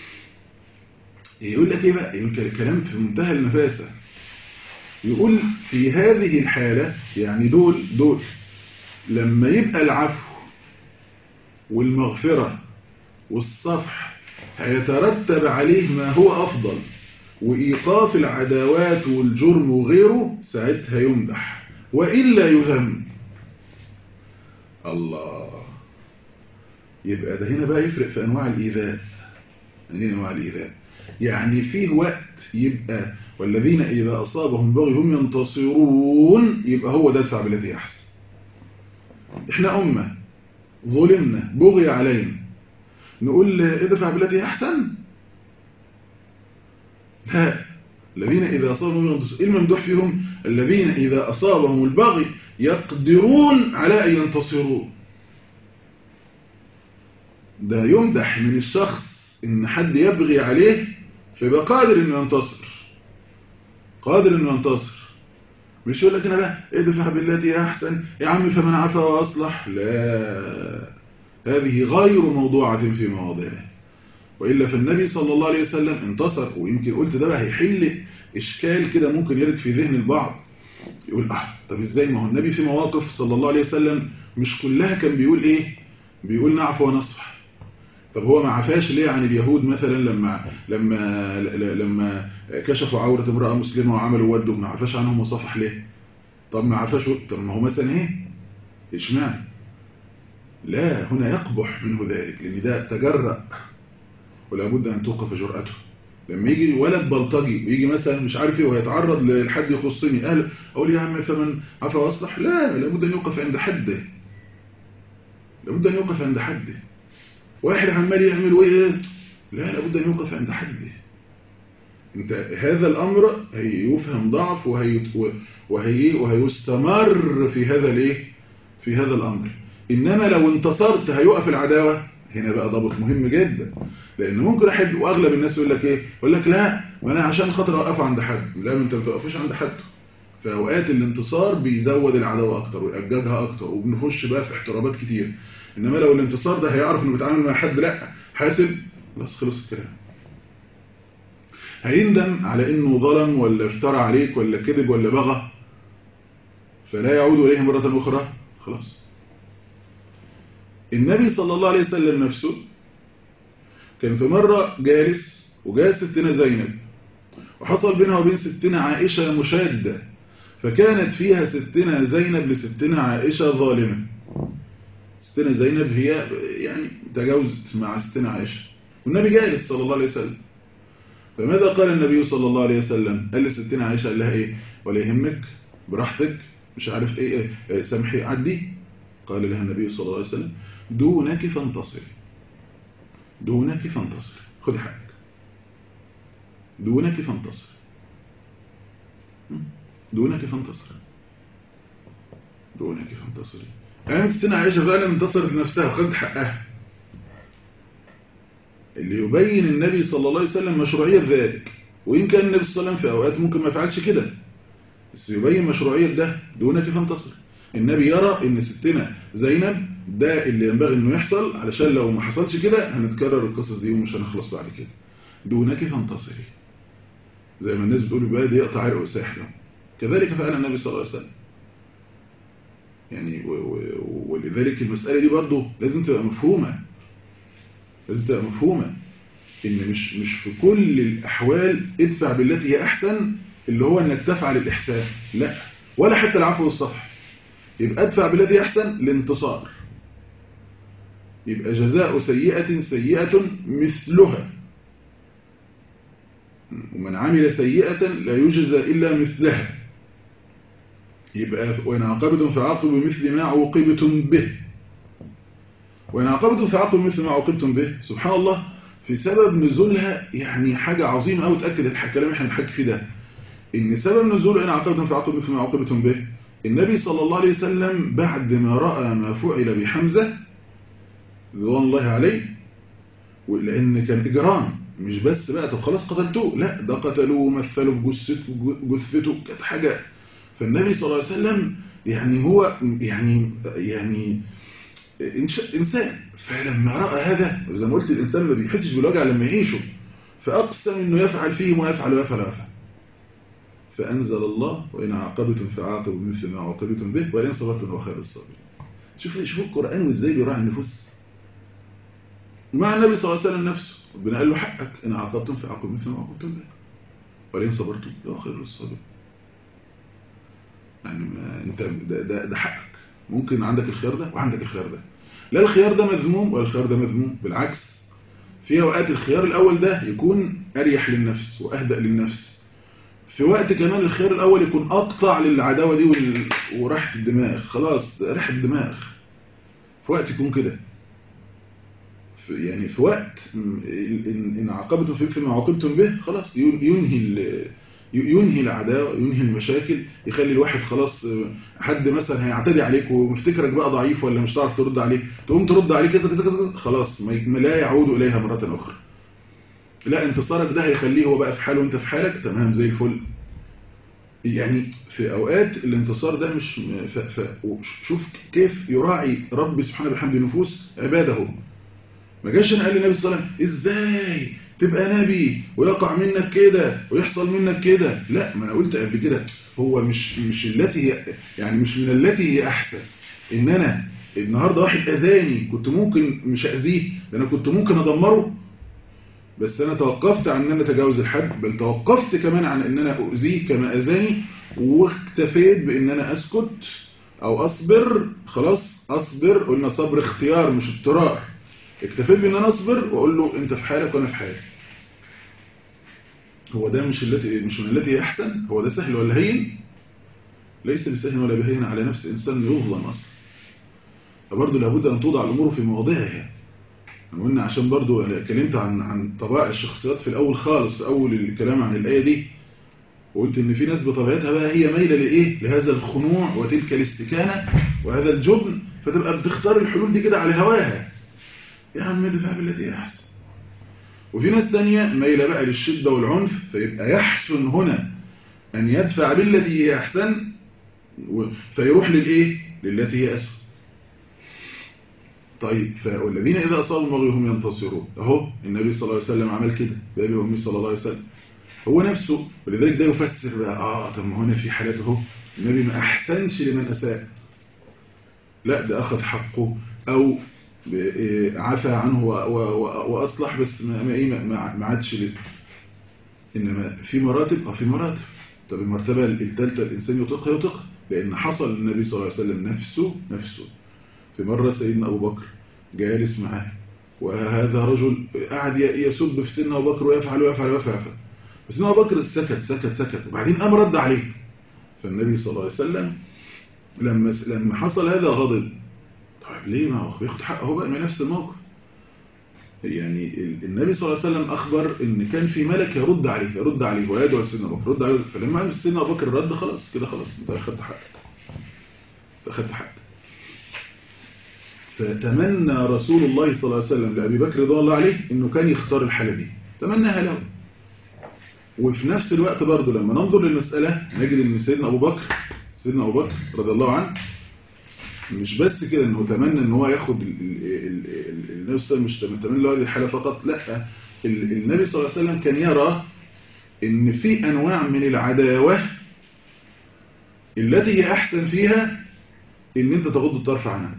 يقول لك إيه بقى؟ يقول كلام في منتهى النفاسة. يقول في هذه الحالة يعني دول لما يبقى العفو والمغفرة والصفح هيترتب عليه ما هو أفضل، وإيقاف العداوات والجرم وغيره، ساعتها يمدح وإلا يذم. الله. يبقى ده هنا بقى يفرق في أنواع الإيذاء. يعني أنواع الإيذاء يعني فيه وقت يبقى والذين إذا أصابهم بغي هم ينتصرون، يبقى هو ده ادفع بالذي أحسن. إحنا أمة ظلمنا بغي علينا، نقول ادفع بالذي أحسن؟ لا. الذين إذا أصابهم ينتصرون، الممدوح فيهم الذين إذا أصابهم البغي يقدرون على أن ينتصروا. ده يمدح من الشخص إن حد يبغي عليه فيبقى قادر إنه ينتصر، قادر إنه ينتصر. مش يقول لك أنا بقى ادفع بالتي أحسن يا عم فمن عفا وأصلح، لا، هذه غير موضوعة في مواضعه. وإلا فالنبي صلى الله عليه وسلم انتصر. ويمكن قلت ده بقى هيحل إشكال كده ممكن يرد في ذهن البعض، يقول طب إزاي؟ ما هو النبي في مواقف صلى الله عليه وسلم مش كلها كان بيقول إيه؟ بيقول نعفو ونصفح. طب هو ما عفاش ليه عن اليهود مثلا لما كشفوا عورة امرأة مسلمة وعملوا وده، ما عفاش عنهم وصفح ليه؟ طب ما عفاش، طب ما هو مثلا ايه؟ اشمعنى؟ لا، هنا يقبح منه ذلك، لأن ده تجرأ ولا بد أن توقف جرأته. لما يجي ولد بلطجي ويجي مثلا مش عارف ايه ويتعرض لحد يخصني، اقول يا عم فمن عفا واصلح؟ لا، لابد أن يوقف عند حده، لابد أن يوقف عند حده. واحد عمال يعمل ايه؟ لا، لابد أن يوقف عند حده. انت هذا الأمر هيفهم ضعف وهيستمر في هذا الايه؟ في هذا الأمر. إنما لو انتصرت هيوقف العداوة. هنا بقى ضابط مهم جدا، لأن ممكن أحد وأغلب الناس يقول لك إيه؟ يقول لك لا، ما أنا عشان خاطر أوقف عند حد. لا، أنت ما توقفش عند حد. في أوقات الانتصار بيزود العداوة أكتر ويأججها أكتر، وبنخش بقى في احترابات كتير. إنما لو الانتصار ده هيعرف إنه بيتعامل مع حد لا حاسب، بس خلص الكلام. هيندم على إنه ظلم ولا افترى عليك ولا كذب ولا بغى، فلا يعود إليه مرة أخرى. خلاص. النبي صلى الله عليه وسلم نفسه كان في مرة جالس وجاءت ستنا زينب وحصل بينها وبين ستنا عائشة مشادة، فكانت فيها ستنا زينب لستنا عائشة ظالمة. ستنا زينب هي يعني تجاوزت مع ستنا عائشة، والنبي جالس صلى الله عليه وسلم. فماذا قال النبي صلى الله عليه وسلم؟ قال لستنا عائشة، قال لها ايه؟ ولا يهمك، براحتك، مش عارف ايه، سامحي عدي. قال لها النبي صلى الله عليه وسلم دونك فانتصري، دونك فانتصري، خد حقك، دونك فانتصري، دونك فانتصري، دونك فانتصري. قامت ستنا عائشة فعلا انتصرت لنفسها وخدت حقها، اللي يبين النبي صلى الله عليه وسلم مشروعية ذلك. وإن كان النبي صلى الله عليه وسلم في أوقات ممكن ما يفعلش كده، بس يبين مشروعية ده، دونك فانتصر. النبي يرى ان ستنا زينب ده اللي ينبغي انه يحصل، علشان لو ما حصلش كده هنتكرر القصص دي ومش هنخلص بعد كده. دونك فانتصري، زي ما الناس بتقول بقى دي يقطع عرق وساحله. كذلك فعل النبي صلى الله عليه وسلم يعني. ولذلك المسألة دي برضو لازم تبقى مفهومة، لازم تبقى مفهومة ان مش في كل الاحوال ادفع بالتي هي احسن اللي هو انك تفعل الاحسان، لا، ولا حتى العفو والصفح. يبقى ادفع بالتي احسن الانتصار، يبقى جزاء سيئة سيئة مثلها، ومن عمل سيئة لا يجزى الا مثلها. يبقى وإن عاقبتم فعاقبوا بمثل ما عوقبتم به، وإن عاقبتم فعاقبوا بمثل ما عوقبتم به. سبحان الله، في سبب نزولها يعني حاجة عظيمة أوي تأكد الكلام اللي احنا بنحكي فيه ده، إن سبب نزول إن عاقبتم فعاقبوا بمثل ما عوقبتم به. النبي صلى الله عليه وسلم بعد ما رأى ما فعل بحمزة رضوان الله عليه، لأن كان إجرام، مش بس بقى طب خلاص قتلتوه، لا، ده قتلوه ومثلوا بجثته، كانت حاجة. فالنبي صلى الله عليه وسلم يعني هو يعني إنسان، فلما رأى هذا زي ما قلت الإنسان ما بيحسش بالوجع لما يعيشه، فأقسم إنه يفعل فيهم ويفعل ويفعل ويفعل. فأنزل الله وإن عاقبتم فعاقبوا بمثل ما عاقبتم به ولئن صبرتم هو خير الصابرين. شوفوا القرآن وإزاي بيراعي النفوس مع النبي صلى الله عليه وسلم نفسه. ربنا قال له حقك إن عاقبتم فعاقبوا بمثل ما عاقبتم به ولئن صبرتم هو خير الصابرين. يعني ما انت ده حقك، ممكن عندك الخيار ده وعندك الخيار ده، لا الخيار ده مذموم ولا الخيار ده مذموم، بالعكس في اوقات الخيار الاول ده يكون اريح للنفس واهدأ للنفس، في وقت كمان الخيار الاول يكون اقطع للعداوه دي وراحه الدماغ، خلاص راحه الدماغ، في وقت يكون كده، يعني في وقت ان عاقبتم في ما عاقبتم به خلاص ينهي العداوه، ينهي المشاكل، يخلي الواحد خلاص حد مثلا هيعتدي عليك ومفتكرك بقى ضعيف ولا مش هتعرف ترد عليه، تقوم ترد عليه كذا كذا كذا، خلاص ما لا يعود اليها مره اخرى. لا، انتصارك ده هيخليه هو بقى في حاله وانت في حالك، تمام زي الفل. يعني في اوقات الانتصار ده مش شوف كيف يراعي رب سبحانه بحمد النفوس عباده. ما جاش قال للنبي صلى الله عليه وسلم ازاي تبقى نبي ويقع منك كده ويحصل منك كده، لا، ما انا قلت قبل كده هو مش التي هي يعني مش من التي هي احسن. ان انا النهارده واحد اذاني كنت ممكن مش اذيه، ده انا كنت ممكن ادمره، بس انا توقفت عن ان انا اتجاوز الحد، بل توقفت كمان عن ان انا اؤذيه كما اذاني، واكتفيت بان انا اسكت او اصبر. خلاص اصبر، قلنا صبر اختيار مش اضطرار، اكتفيت بان انا اصبر واقول له انت في حالك وانا في حالي. هو ده مش من التي هي احسن؟ هو ده سهل ولا هين؟ ليس بسهل ولا بهين على نفس انسان يظلم اصلا. فبرضه لابد ان توضع الامور في مواضعها. قلنا عشان برضه اتكلمت عن طبائع الشخصيات في الاول خالص، في اول الكلام عن الايه دي، وقلت ان في ناس بطبيعتها بقى هي مايله لايه، لهذا الخنوع وتلك الاستكانه وهذا الجبن، فتبقى بتختار الحلول دي كده على هواها، يا عم ادفع بالتي هي احسن. وفي ناس تانية مايله بقى للشده والعنف، فيبقى يحسن هنا ان يدفع بالتي هي احسن، فيروح للايه، للتي هي اسوء. طيب، والذين اذا اصابوا البغي هم ينتصرون، اهو النبي صلى الله عليه وسلم عمل كده بأبي وأمي صلى الله عليه وسلم هو نفسه. ولذلك ده يفسر بقى طب ما هنا في حالات اهو النبي ما احسنش لمن اساء، لا ده اخذ حقه، او عفى عنه وأصلح، بس ما عادش ليه. إنما في مراتب في مراتب. طب المرتبة الثالثة الإنسان يطيقها لأن حصل النبي صلى الله عليه وسلم نفسه في مرة سيدنا أبو بكر جالس معاه، وهذا رجل قاعد يسب في سيدنا أبو بكر ويفعل. بس سيدنا أبو بكر سكت وبعدين قام رد عليه. فالنبي صلى الله عليه وسلم لما حصل هذا غضب. طيب ليه؟ ما هو بياخد حقه بقى من نفس الموقف. يعني النبي صلى الله عليه وسلم أخبر إن كان في ملك يرد عليه ويدعو سيدنا أبو بكر يرد عليه. فلما عرف سيدنا أبو بكر الرد خلاص كده، خلاص أنت أخدت حقك. فتمنى رسول الله صلى الله عليه وسلم لأبي بكر رضي الله عليه إنه كان يختار الحالة دي، تمناها له. وفي نفس الوقت برضه لما ننظر للمسألة نجد إن سيدنا أبو بكر رضي الله عنه مش بس كده إنه تمنى إن هو ياخد النبي صلى الله عليه وسلم، مش تمنى له هذه الحالة فقط، لا، النبي صلى الله عليه وسلم كان يرى إن في أنواع من العداوة التي هي أحسن فيها إن أنت تغض الطرف عنها.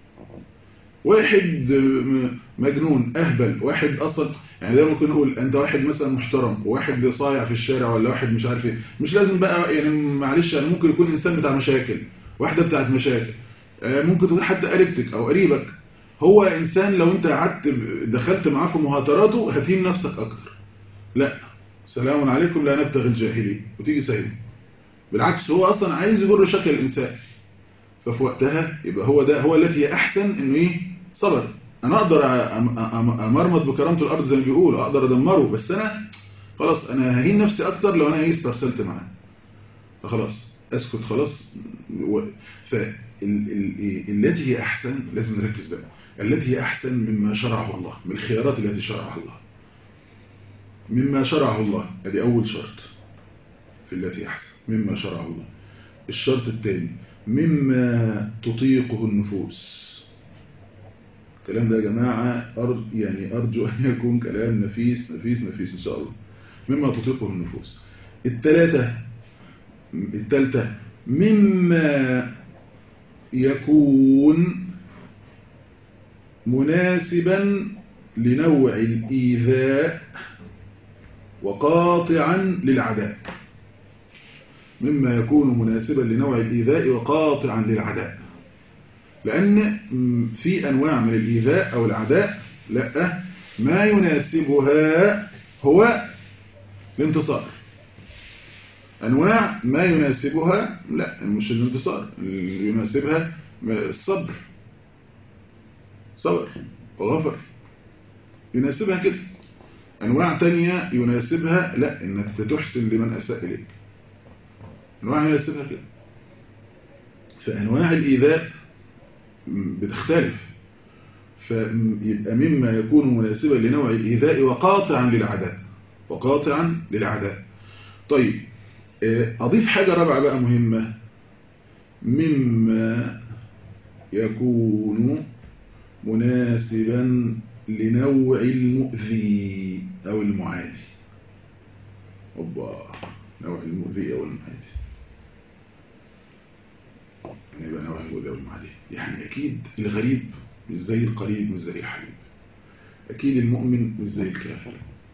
واحد مجنون أهبل، واحد أصلا يعني دايما ممكن نقول أنت واحد مثلا محترم وواحد صايع في الشارع ولا واحد مش عارف ايه، مش لازم بقى يعني معلش يعني ممكن يكون إنسان بتاع مشاكل، واحدة بتاعت مشاكل، ممكن تكون حتى قريبتك أو قريبك، هو إنسان لو أنت قعدت دخلت معاه في مهاتراته هتهين نفسك أكتر. لا، سلام عليكم لا نبتغي الجاهلين وتيجي سايبه. بالعكس هو أصلا عايز يجر شكل الإنسان. ففي وقتها يبقى هو التي أحسن إنه إيه؟ صبر. أنا أقدر أمرمط بكرامة الأرض زي ما بيقول، أقدر أدمره، بس أنا خلاص أنا ههين نفسي أكتر لو أنا استرسلت معاه، فخلاص أسكت خلاص. فالتي هي أحسن لازم نركز بقى، التي هي أحسن مما شرعه الله، من الخيارات التي شرعها الله، مما شرعه الله. هذه أول شرط في التي أحسن مما شرعه الله. الشرط الثاني مما تطيقه النفوس. الكلام ده يا جماعة يعني أرجو أن يكون كلام نفيس إن شاء الله. مما تطيقه النفوس. الثالثة مما يكون مناسبا لنوع الإيذاء وقاطعا للعداء. مما يكون مناسبا لنوع الإيذاء وقاطعا للعداء. لأن في أنواع من الإيذاء أو العداء لا ما يناسبها هو الانتصار. أنواع ما يناسبها لا مش الانتصار، اللي يناسبها الصبر، صبر وغفر، يناسبها كده. أنواع تانية يناسبها لا إنك تحسن لمن أساء إليك، أنواع يناسبها كده. فأنواع الإيذاء بتختلف. فيبقى مما يكون مناسبا لنوع الإيذاء وقاطعا للعداء. طيب أضيف حاجة رابعة بقى مهمة، مما يكون مناسبا لنوع المؤذي أو المعادي. نوع المؤذي أو المعادي يعني يبقى نوع المؤذي أو المعادي. يعني أكيد الغريب مش زي القريب مش زي الحبيب، أكيد المؤمن مش زي الكافر.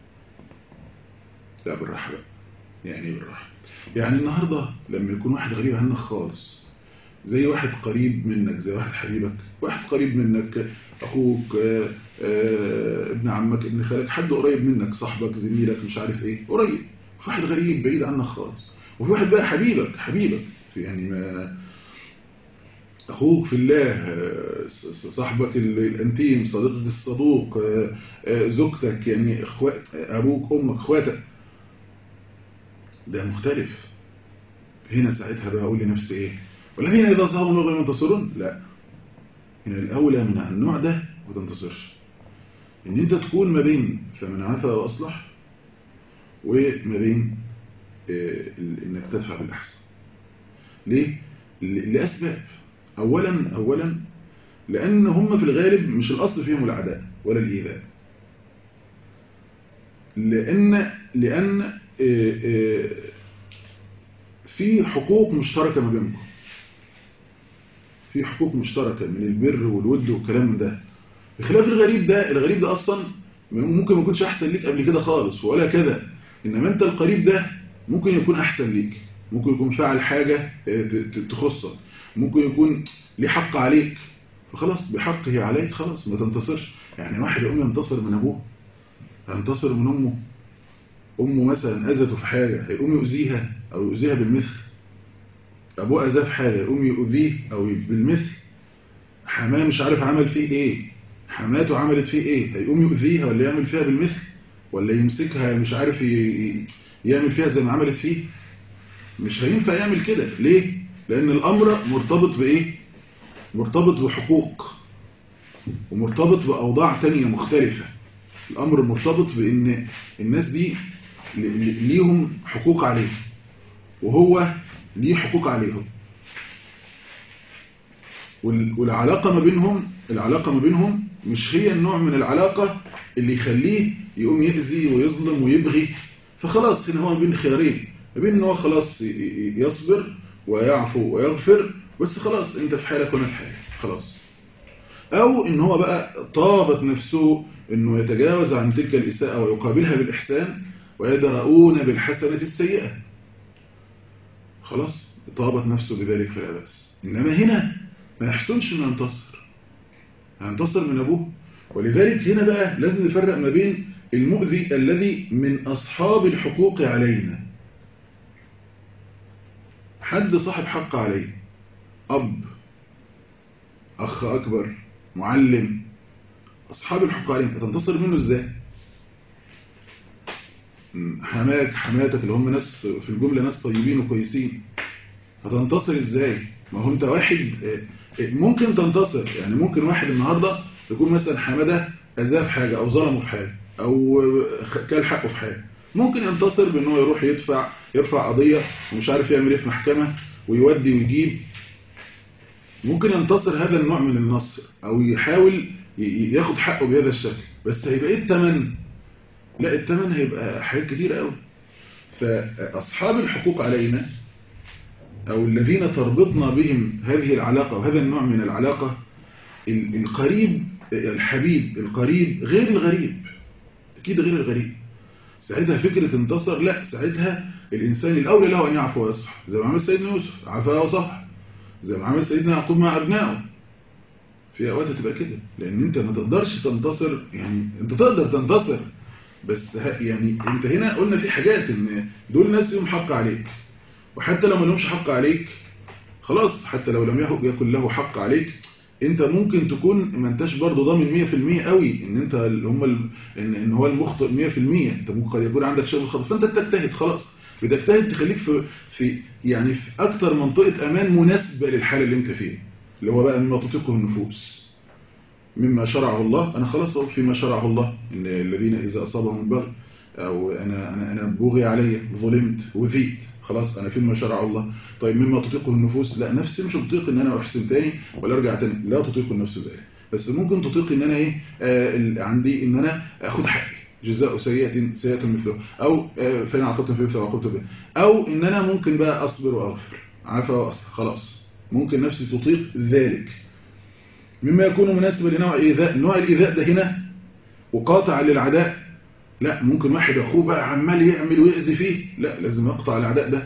لا بالراحة بقى، يعني بالراحة. يعني النهاردة لما يكون واحد غريب عنك خالص، زي واحد قريب منك، زي واحد حبيبك، واحد قريب منك، أخوك، ابن عمك، ابن خالك، حد قريب منك، صاحبك، زميلك، مش عارف ايه، قريب. في واحد غريب بعيد عنك خالص، وفي واحد بقى حبيبك في يعني ما أخوك في الله، صاحبك الأنتيم، صديقك الصدوق، زوجتك، يعني أبوك أمك أخواتك. ده مختلف. هنا ساعتها بقى أقول لنفسي إيه؟ والذين إذا صابوا نغم ينتصرون. لا، هنا الأولى من النوع ده ما تنتصرش، إن أنت تكون ما بين فمن عفا وأصلح وما بين إنك تدفع بالأحسن. ليه؟ لأسباب. أولا لأن هم في الغالب مش الأصل فيهم العداء ولا الإيذاء، لأن في حقوق مشتركة ما بينكم، في حقوق مشتركة من البر والود والكلام ده. بخلاف الغريب ده، الغريب ده اصلا ممكن ما يكونش احسن ليك قبل كده خالص ولا كده، انما انت القريب ده ممكن يكون احسن ليك، ممكن يكون فعل حاجة تخصك، ممكن يكون ليه حق عليك، فخلاص بحقه عليك خلاص ما تنتصرش. يعني واحد يقوم ينتصر من ابوه، ينتصر من امه، امه مثلا اذته في حاجة هيقوم يؤذيها او يؤذيها بالمثل، ابوه اذاه في حاجة يقوم يؤذيه او بالمثل، حماه مش عارف عمل فيه ايه، حماته عملت فيه ايه، هيقوم يؤذيها ولا يعمل فيها بالمثل، ولا يمسكها مش عارف يعمل فيها زي ما عملت فيه؟ مش هينفع يعمل كده. ليه؟ لان الامر مرتبط بايه؟ مرتبط بحقوق ومرتبط باوضاع تانية مختلفة. الامر مرتبط بان الناس دي ليهم حقوق عليه وهو ليه حقوق عليهم، والعلاقة ما بينهم مش هي النوع من العلاقة اللي يخليه يقوم يأذي ويظلم ويبغي. فخلاص هنا هو بين خيارين، بين ان هو خلاص يصبر ويعفو ويغفر بس خلاص انت في حالك وانا في حالي خلاص، او ان هو بقى طابت نفسه انه يتجاوز عن تلك الإساءة ويقابلها بالإحسان، ويدرؤون بالحسنة السيئة، خلاص طابت نفسه بذلك فلا بأس. انما هنا ما يحسنش انه ينتصر من ابوه. ولذلك هنا بقى لازم نفرق ما بين المؤذي الذي من اصحاب الحقوق علينا، حد صاحب حق عليه، اب، اخ اكبر، معلم، اصحاب الحقوق علينا، تنتصر منه ازاي؟ حماك حماتك اللي هم ناس في الجملة ناس طيبين وكويسين، هتنتصر ازاي؟ ما هو انت واحد ممكن تنتصر، يعني ممكن واحد النهاردة يكون مثلا حماده اذاه في حاجة او ظلمه في حاجة او كل حقه في حاجة، ممكن ينتصر بانه يروح يرفع قضية ومش عارف يعمل ايه في محكمة ويودي ويجيب. ممكن ينتصر هذا النوع من النصر او يحاول ياخد حقه بهذا الشكل، بس هيبقى ايه الثمن؟ لا الثمن هيبقى حاجات كتير قوي. فاصحاب الحقوق علينا أو الذين تربطنا بهم هذه العلاقة وهذا النوع من العلاقة، القريب الحبيب القريب غير الغريب، أكيد غير الغريب. ساعتها فكرة انتصر لا، ساعتها الإنسان الأولى له أن يعفو ويصفح، زي ما عمل سيدنا يوسف عفا وصفح، زي ما عمل سيدنا يعقوب مع أبنائه. في أوقات تبقى كده، لأن أنت ما تقدرش تنتصر، يعني أنت تقدر تنتصر بس يعني أنت هنا قلنا في حاجات إن دول ناس لهم حق عليك، وحتى لو ما لهمش حق عليك خلاص، حتى لو لم يكن له حق عليك انت ممكن تكون ما انتش برضه ضامن 100% قوي ان انت ان هو المخطئ 100%، انت ممكن قد يكون عندك شيء خطأ، فانت بتجتهد خلاص، بتجتهد تخليك في يعني في اكتر منطقة امان مناسبة للحالة اللي انت فيها، اللي هو بقى مما تطيقه النفوس مما شرعه الله. انا خلاص اهو فيما شرعه الله، ان الذين اذا اصابهم بغي او انا بغي علي ظلمت وذيت، خلاص انا فيما شرعه الله. طيب مما تطيقه النفوس، لا نفسي مش تطيق ان انا احسن تاني ولا ارجع تاني، لا تطيق النفس ذلك، بس ممكن تطيق ان انا عندي ان انا اخد حقي، جزاء سيئة مثله، او فإن عاقبتم في مثل عاقبت به، او ان انا ممكن بقى اصبر واغفر عفا واصبر، خلاص ممكن نفسي تطيق ذلك مما يكون مناسبا لنوع ايذاء. نوع الايذاء ده هنا وقاطع للعداء، لا ممكن واحد اخوه بقى عمال يعمل ويأذي فيه، لا لازم يقطع العداء ده.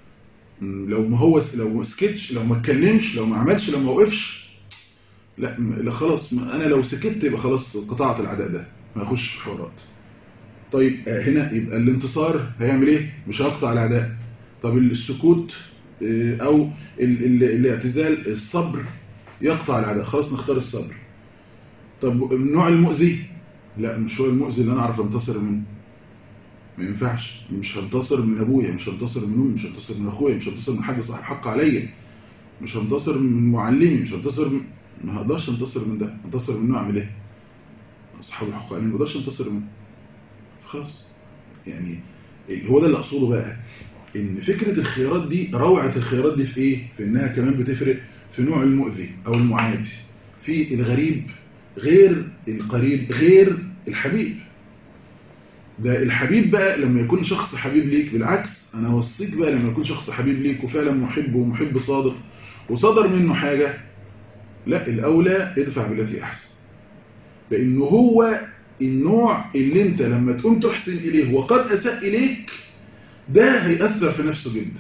لو ما سكتش، لو ما اتكلمش، لو ما عملش، لو ما وقفش، لا خلاص انا لو سكت يبقى خلاص قطعت العداء ده، ما اخش في حوارات. طيب هنا يبقى الانتصار هيعمل ايه؟ مش هيقطع العداء. طب السكوت او الاعتزال، الصبر يقطع العداء، خلاص نختار الصبر. طب النوع المؤذي، لا مش هو المؤذي اللي انا اعرف انتصر منه، ما ينفعش، مش هنتصر من ابويا، مش هنتصر من امي، مش هنتصر من اخويا، مش هنتصر من حد صاحب حق عليا، مش هنتصر من معلمي، مش هنتصر ما هقدرش انتصر من ده. انتصر منه اعمل ايه؟ اصحاب الحق عليهم ما اقدرش انتصر منه خلاص. يعني هو ده اللي اقصده بقى، ان فكرة الخيارات دي، روعة الخيارات دي في ايه؟ في انها كمان بتفرق في نوع المؤذي او المعادي، في الغريب غير القريب غير الحبيب. ده الحبيب بقى لما يكون شخص حبيب ليك، بالعكس انا وصيك بقى لما يكون شخص حبيب ليك وفعلا محب ومحب صادق وصدر منه حاجة، لا الاولى ادفع بالتي احسن، لأنه هو النوع اللي انت لما تقوم تحسن إليه وقد أساء إليك ده هيأثر في نفسه جدا.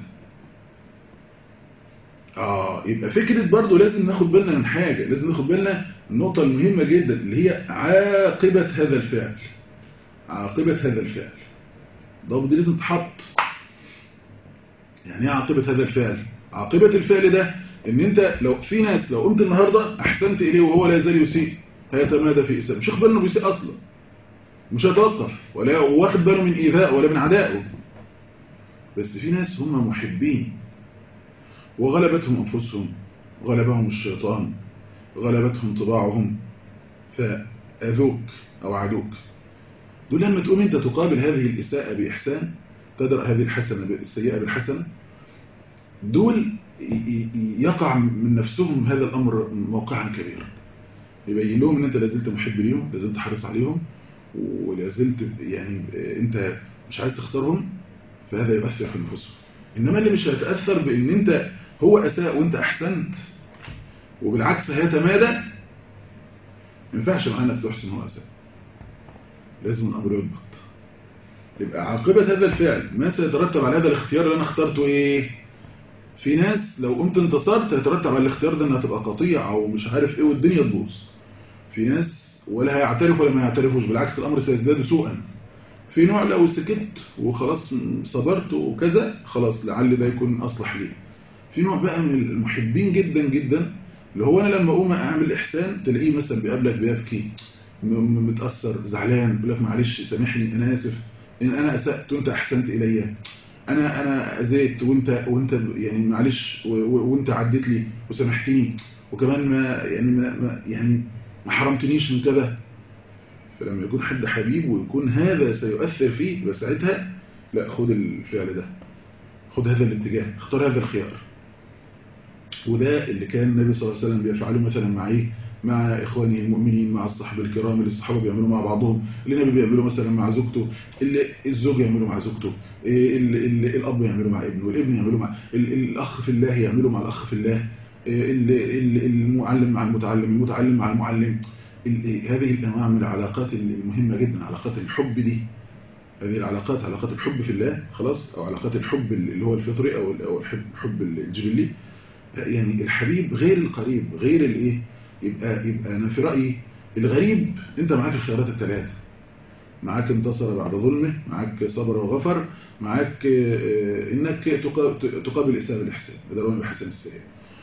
يبقى فكرة برضو لازم ناخد بالنا من حاجة، لازم ناخد بالنا النقطة المهمة جدا اللي هي عاقبة هذا الفعل. عاقبة هذا الفعل ضابط دي لازم تحط. يعني ايه عاقبة هذا الفعل؟ عاقبة الفعل ده ان انت لو في ناس لو قمت النهاردة احسنت اليه وهو لا يزال يسيء هيتمادى في اساءته، مش واخد باله انه بيسيء اصلا، مش هيتوقف ولا واخد باله من ايذاء ولا من عدائه. بس في ناس هم محبين وغلبتهم انفسهم، غلبهم الشيطان، غلبتهم طباعهم فاذوك او عادوك. دول لما تقوم انت تقابل هذه الاساءة باحسان، تدرأ هذه الحسنة بالسيئة بالحسنة، دول يقع من نفسهم هذا الأمر موقعا كبيرا، يبين لهم ان انت لازلت محب ليهم، لازلت حريص عليهم، ولازلت يعني انت مش عايز تخسرهم، فهذا يؤثر في نفسهم. انما اللي مش هيتأثر بان انت هو أساء وانت أحسنت وبالعكس هيتمادى، ما ينفعش معانا انك تحسن هو أساء، لازم الأمر يضبط. يبقى عاقبة هذا الفعل ما سيترتب على هذا الاختيار اللي انا اخترته ايه؟ في ناس لو قمت انتصرت هيترتب على الاختيار ده انها تبقى قطيع او مش عارف ايه والدنيا تبوظ. في ناس ولا هيعترف ولا ما يعترفوش، بالعكس الامر سيزداد سوءا. في نوع لو سكت وخلاص صبرت وكذا خلاص لعل ده يكون اصلح لي. في نوع بقى من المحبين جدا جدا اللي هو انا لما اقوم اعمل احسان تلاقيه مثلا بيقابلك بيبكي متاثر زعلان، يقول لك معلش سامحني انا اسف ان انا اسأت وانت احسنت الي، انا اذيت وانت يعني معلش وانت عديت لي وسامحتني وكمان ما حرمتنيش من كذا. فلما يكون حد حبيب ويكون هذا سيؤثر فيه بساعتها لا خد الفعل ده، خد هذا الاتجاه، اختار هذا الخيار. وده اللي كان النبي صلى الله عليه وسلم بيفعله مثلا مع ايه؟ مع إخوانه المؤمنين، مع الصحابة الكرام اللي الصحابة بيعملوا مع بعضهم، اللي النبي بيعملوا مثلا مع زوجته، اللي الزوج يعملوا مع زوجته، اللي الأب يعملوا مع ابنه، والابن يعملوا مع الأخ في الله يعملوا مع الأخ في الله، المعلم مع المتعلم، المتعلم مع المعلم. هذه الأنواع من العلاقات المهمة جدا، علاقات الحب دي، هذه العلاقات علاقات الحب في الله خلاص، أو علاقات الحب اللي هو الفطري أو الحب الجبلي. يعني الحبيب غير القريب غير الايه. يبقى انا في رايي الغريب انت معاك الخيارات الثلاثه، معاك انتصر بعد ظلمه، معاك صبر وغفر، معاك انك تقابل اساءه بالاحسان بدرجه بحسن السيئه.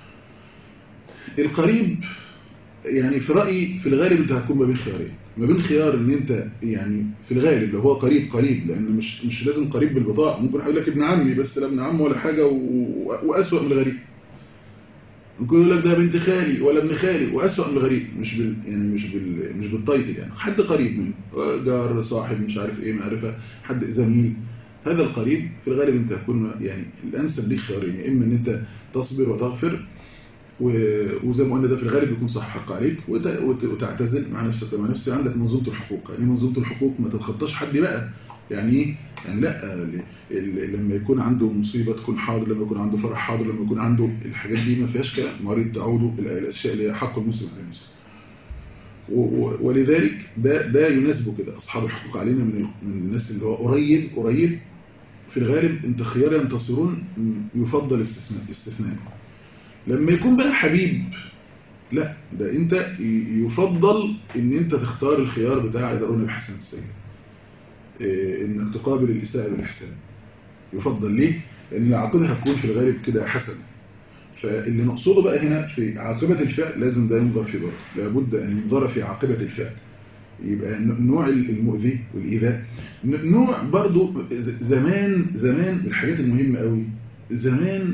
القريب يعني في رايي في الغالب انت هتكون ما بين خيارين، ما بين خيار ان انت يعني في الغالب لو هو قريب لان مش لازم قريب بالبطاقه، ممكن اقول لك ابن عمي بس لا ابن عم ولا حاجه واسوأ من الغريب. ممكن يقول لك ده بنت خالي ولا ابن خالي وأسوأ من الغريب، مش بالتايتل يعني، حد قريب منه، جار صاحب مش عارف ايه معرفة حد زميل. هذا القريب في الغالب انت هتكون يعني الانسب ليك خيارين، يا اما ان انت تصبر وتغفر وزي ما قلنا ده في الغالب يكون صح حق عليك وتعتزل مع نفسك مع نفسك. عندك منظومة الحقوق، يعني منظومة الحقوق ما تتخطاش حد بقى، يعني ايه يعني لا لما يكون عنده مصيبة تكون حاضر، لما يكون عنده فرح حاضر، لما يكون عنده الحاجات دي ما فيهاش كلام، مريض تعوده الاشياء اللي هي حق المسلم على المسلم. ولذلك ده يناسبه كده اصحاب الحقوق علينا من الناس اللي هو قريب في الغالب انت خيار ينتصرون يفضل استثناء. لما يكون بقى حبيب لا ده انت يفضل ان انت تختار الخيار بتاع يدرون بحسن السيئة، انك تقابل الإساءة بالإحسان. يفضل ليه؟ لأن العاقبة هتكون في الغالب كده حسنة. فاللي نقصده بقى هنا في عاقبة الفعل لازم ده ينظر في بره، لابد أن ينظر في عاقبة الفعل. يبقى النوع المؤذي والإيذاء نوع برضو زمان الحاجات المهمة قوي زمان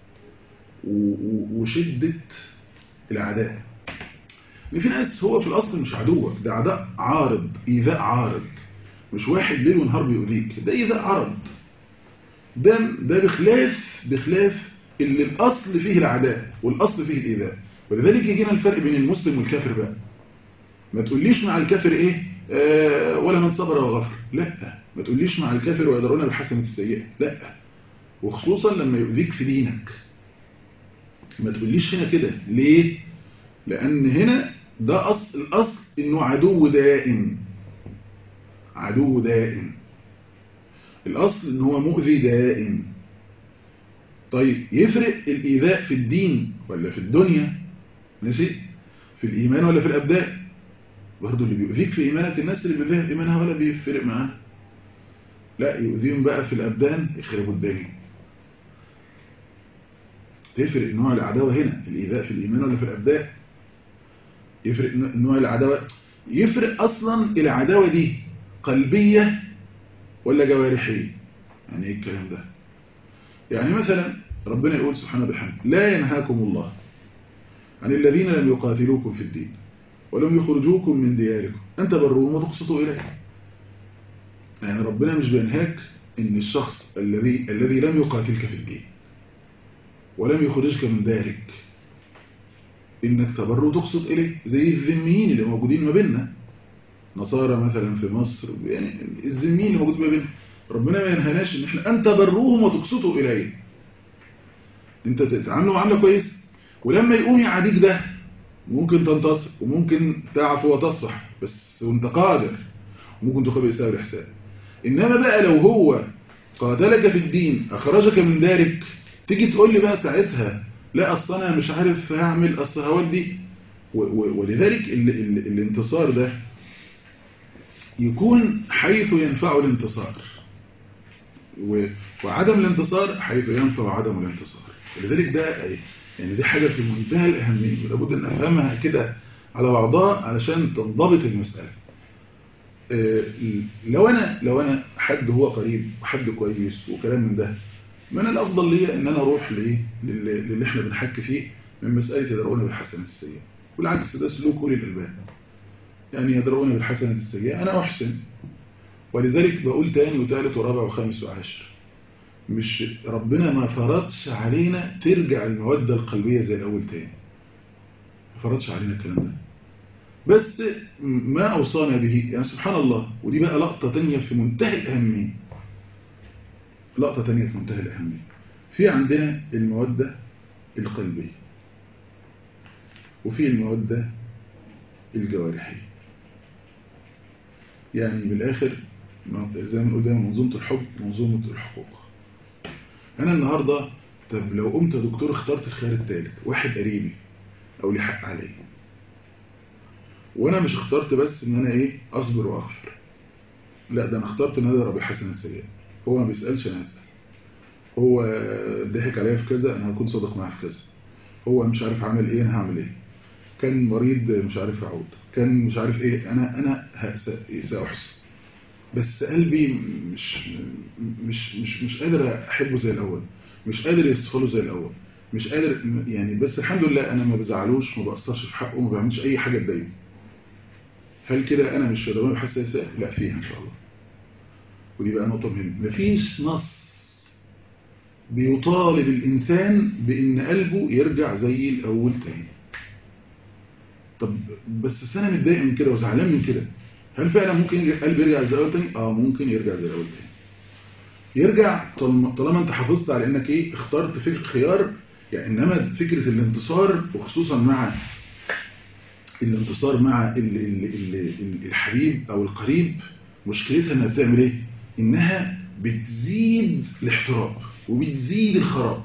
وشدة العداء. ان في ناس هو في الأصل مش عدوك، ده عداء عارض، إيذاء عارض، مش واحد ليل ونهار بيؤذيك، ده إيذاء عرض. ده بخلاف اللي الأصل فيه العداء والأصل فيه الإيذاء. ولذلك يجينا الفرق بين المسلم والكافر بقى. ما تقوليش مع الكافر إيه ولا من صبر وغفر، لا. ما تقوليش مع الكافر ويدرون بالحسنة السيئة، لا. وخصوصا لما يؤذيك في دينك ما تقوليش هنا كده. ليه؟ لأن هنا ده الأصل إنه عدو دائم، عدو دائم. الأصل إن هو مؤذي دائم. طيب يفرق الإيذاء في الدين ولا في الدنيا؟ نسيت في الإيمان ولا في الأبدان؟ برضو اللي بيؤذيك في إيمانك الناس اللي بيؤذيها في إيمانها ولا بيفرق معاها؟ لا، يؤذيهم بقى في الأبدان يخربوا الدنيا. تفرق نوع العداوة هنا، الإيذاء في الإيمان ولا في الأبدان؟ يفرق نوع العداوة، يفرق أصلا العداوة دي قلبية ولا جوارحية. يعني إيه الكلام ده؟ يعني مثلا ربنا يقول سبحانه وبحمده: لا ينهاكم الله عن الذين لم يقاتلوكم في الدين ولم يخرجوكم من دياركم أن تبروهم وتقسطوا إليه. يعني ربنا مش بينهاك إن الشخص الذي لم يقاتلك في الدين ولم يخرجك من دارك إنك تبر وتقسط إليه، زي الذميين اللي موجودين ما بيننا، نصارى مثلا في مصر، يعني الذميين اللي موجودين ما بيننا، ربنا ما ينهاناش إن إحنا أن تبروهم وتقسطوا إليه، أنت تتعاملوا معاملة كويس، ولما يقوم يعاديك ده ممكن تنتصر وممكن تعفو وتصح بس وانت قادر، وممكن تخبئ الإساءة والإحسان. إنما بقى لو هو قاتلك في الدين أخرجك من دارك، تيجي تقول لي بقى ساعتها لا أصل أنا مش عارف هعمل أصل هودي. ولذلك الانتصار ده يكون حيث ينفع الانتصار، وعدم الانتصار حيث ينفع عدم الانتصار. ولذلك ده يعني دي حاجة في منتهى الأهمية، ولابد أن أفهمها كده على بعضها علشان تنضبط المسألة. لو أنا حد هو قريب وحد كويس وكلام من ده، من الأفضل لي أن أنا أروح للي احنا بنحكي فيه من مسألة يدرؤون بالحسنة السيئة، والعكس ده سلوك أولي الألباب، يعني يدرؤون بالحسنة السيئة أنا أحسن. ولذلك بقول تاني وثالث ورابع وخامس وعاشر، مش ربنا ما فرضش علينا ترجع المودة القلبية زي الأول تاني، ما فرضش علينا الكلام ده، بس ما أوصانا به. يعني سبحان الله، ودي بقى لقطة تانية في منتهى الأهمية، لقطة تانية في منتهى الأهمية. في عندنا المودة القلبية وفي المودة الجوارحية. يعني بالآخر زي ما نقول دايما منظومة الحب منظومة الحقوق. أنا النهاردة طب لو قمت يا دكتور اخترت الخيار الثالث، واحد قريبي أو لي حق عليه، وأنا مش اخترت بس إن أنا أصبر وأغفر، لا ده أنا اخترت إن أنا أدرب الحسنة السيئة. هو ما بيسألش أنا أسأل، هو ضحك عليا في كذا أنا هكون صادق معاه في كذا، هو مش عارف عمل إيه أنا هعمل إيه، كان مريض مش عارف أعود، كان مش عارف إيه، أنا سأحسن، بس قلبي مش قادر أحبه زي الأول، مش قادر يصفله زي الأول، مش قادر يعني. بس الحمد لله أنا ما بزعلوش، ما بقصرش في حقه، ما بعملش أي حاجة تضايقه. هل كده أنا مش ضروري حساسة؟ لا، فيها إن شاء الله. ودي بقى نقطة مهمة، مفيش نص بيطالب الإنسان بإن قلبه يرجع زي الأول تاني. طب بس أنا متضايق من كده وزعلان من كده، هل فعلا ممكن قلبي يرجع زي الأول تاني؟ ممكن يرجع زي الأول تاني. يرجع طالما انت حافظت على انك اخترت فكر خيار. يعني انما فكرة الانتصار، وخصوصا مع الانتصار مع الحبيب او القريب، مشكلتها انها بتعمل انها بتزيد الاحتراب وبتزيد الخراب.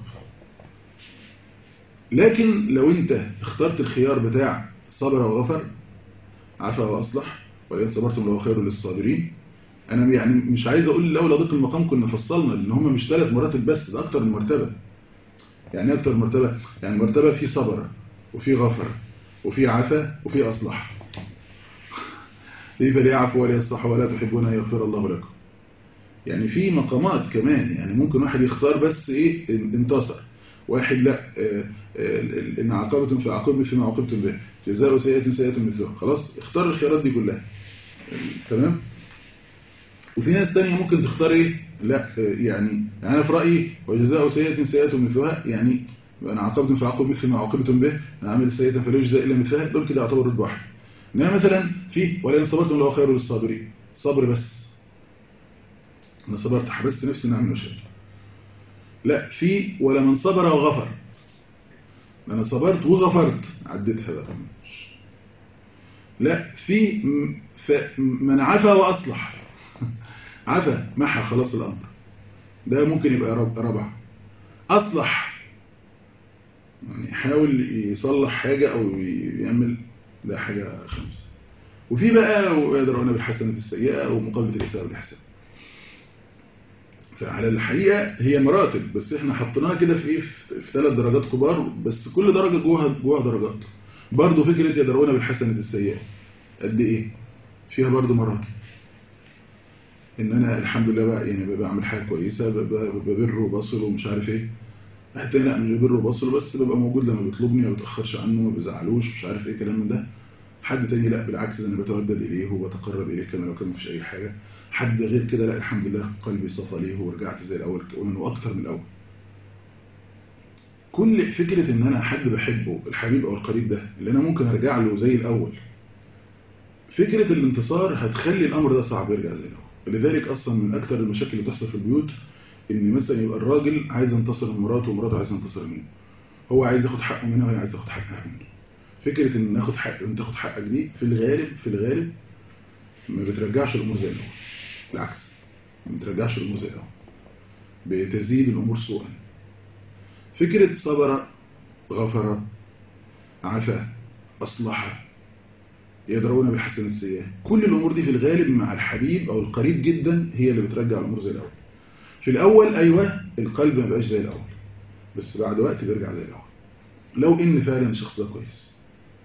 لكن لو انت اخترت الخيار بتاع صبر وغفر، عفا واصلح، ولئن صبرتم لهو خير للصابرين، انا يعني مش عايز اقول لولا ضيق المقام كنا فصلنا، لان هم مش 3 مراتب بس، ده اكتر من مرتبه. يعني اكتر من مرتبه، يعني مرتبه في صبر وفي غفر وفي عفا وفي اصلح. ليه فليعفوا وليصلحوا ولا تحبون ان يغفر الله لكم. يعني في مقامات كمان، يعني ممكن واحد يختار بس انتصر، واحد لا، ان عاقبتم فعاقبوا مثل ما عاقبتم به، جزاء سيئة سيئة مثلها، خلاص اختار الخيارات دي كلها تمام. وفي ناس تانية ممكن تختار لا، يعني أنا في رأيي وجزاء سيئة سيئة مثلها، يعني أنا عاقبتم فعاقبوا مثل ما عاقبتم به، أنا عامل سيئة فلا يجزى إلا مثلها، دول كده يعتبر رد واحد. إنما مثلا في ولئن صبرتم لهو خير للصابرين، صبر بس، أنا صبرت حبست نفسي نعمل مشاكل. لا، في ولمن صبر وغفر، أنا صبرت وغفرت عديتها بقى. لا، في من عفا وأصلح. عفا محى خلاص الأمر، ده ممكن يبقى رابعة. أصلح يعني يحاول يصلح حاجة أو يعمل، ده حاجة خمسة. وفي بقى ويدرؤون بالحسنة السيئة ومقابلة الإساءة بالإحسان. فعلى الحقيقة هي مراتب، بس احنا حطيناها كده في ايه، في 3 درجات كبار، بس كل درجة جواها درجات. برضو فكرة يدرؤون بالحسنة السيئة قد ايه فيها برضو مراتب. ان انا الحمد لله بقى يعني بعمل حاجة كويسة، ببر وبصل ومش عارف ايه. حتى لا مش ببر وبصل بس، ببقى موجود لما بيطلبني، ما بتأخرش عنه، ما بزعلوش، مش عارف ايه كلام من ده. حد تاني لا بالعكس، انا بتودد اليه وبتقرب اليه كما لو كان مفيش اي حاجة. حد غير كده لا الحمد لله قلبي صفى ليه ورجعت زي الاول ومنه اكتر من الاول. كل فكرة ان انا حد بحبه، الحبيب او القريب ده اللي انا ممكن ارجع له زي الاول، فكرة الانتصار هتخلي الامر ده صعب يرجع زي الاول. ولذلك اصلا من اكتر المشاكل اللي بتحصل في البيوت ان مثلا يبقى الراجل عايز ينتصر من مراته ومراته عايزه تنتصر منه، هو عايز ياخد حقه منها وهي عايزه تاخد حقها منه. فكرة ان ناخد حق وانت تاخد حقك دي في الغالب ما بترجعش الامور زي الاول، بالعكس ما بترجعش الامور زي الاول، بتزيد الامور سوءا. فكرة صبر، غفر، عفا، أصلح، يدرؤون بالحسنة السيئة، كل الأمور دي في الغالب مع الحبيب أو القريب جدا هي اللي بترجع الأمور زي الأول. في الأول أيوة القلب ما بقاش زي الأول، بس بعد وقت بيرجع زي الأول. لو إن فعلا الشخص ده كويس،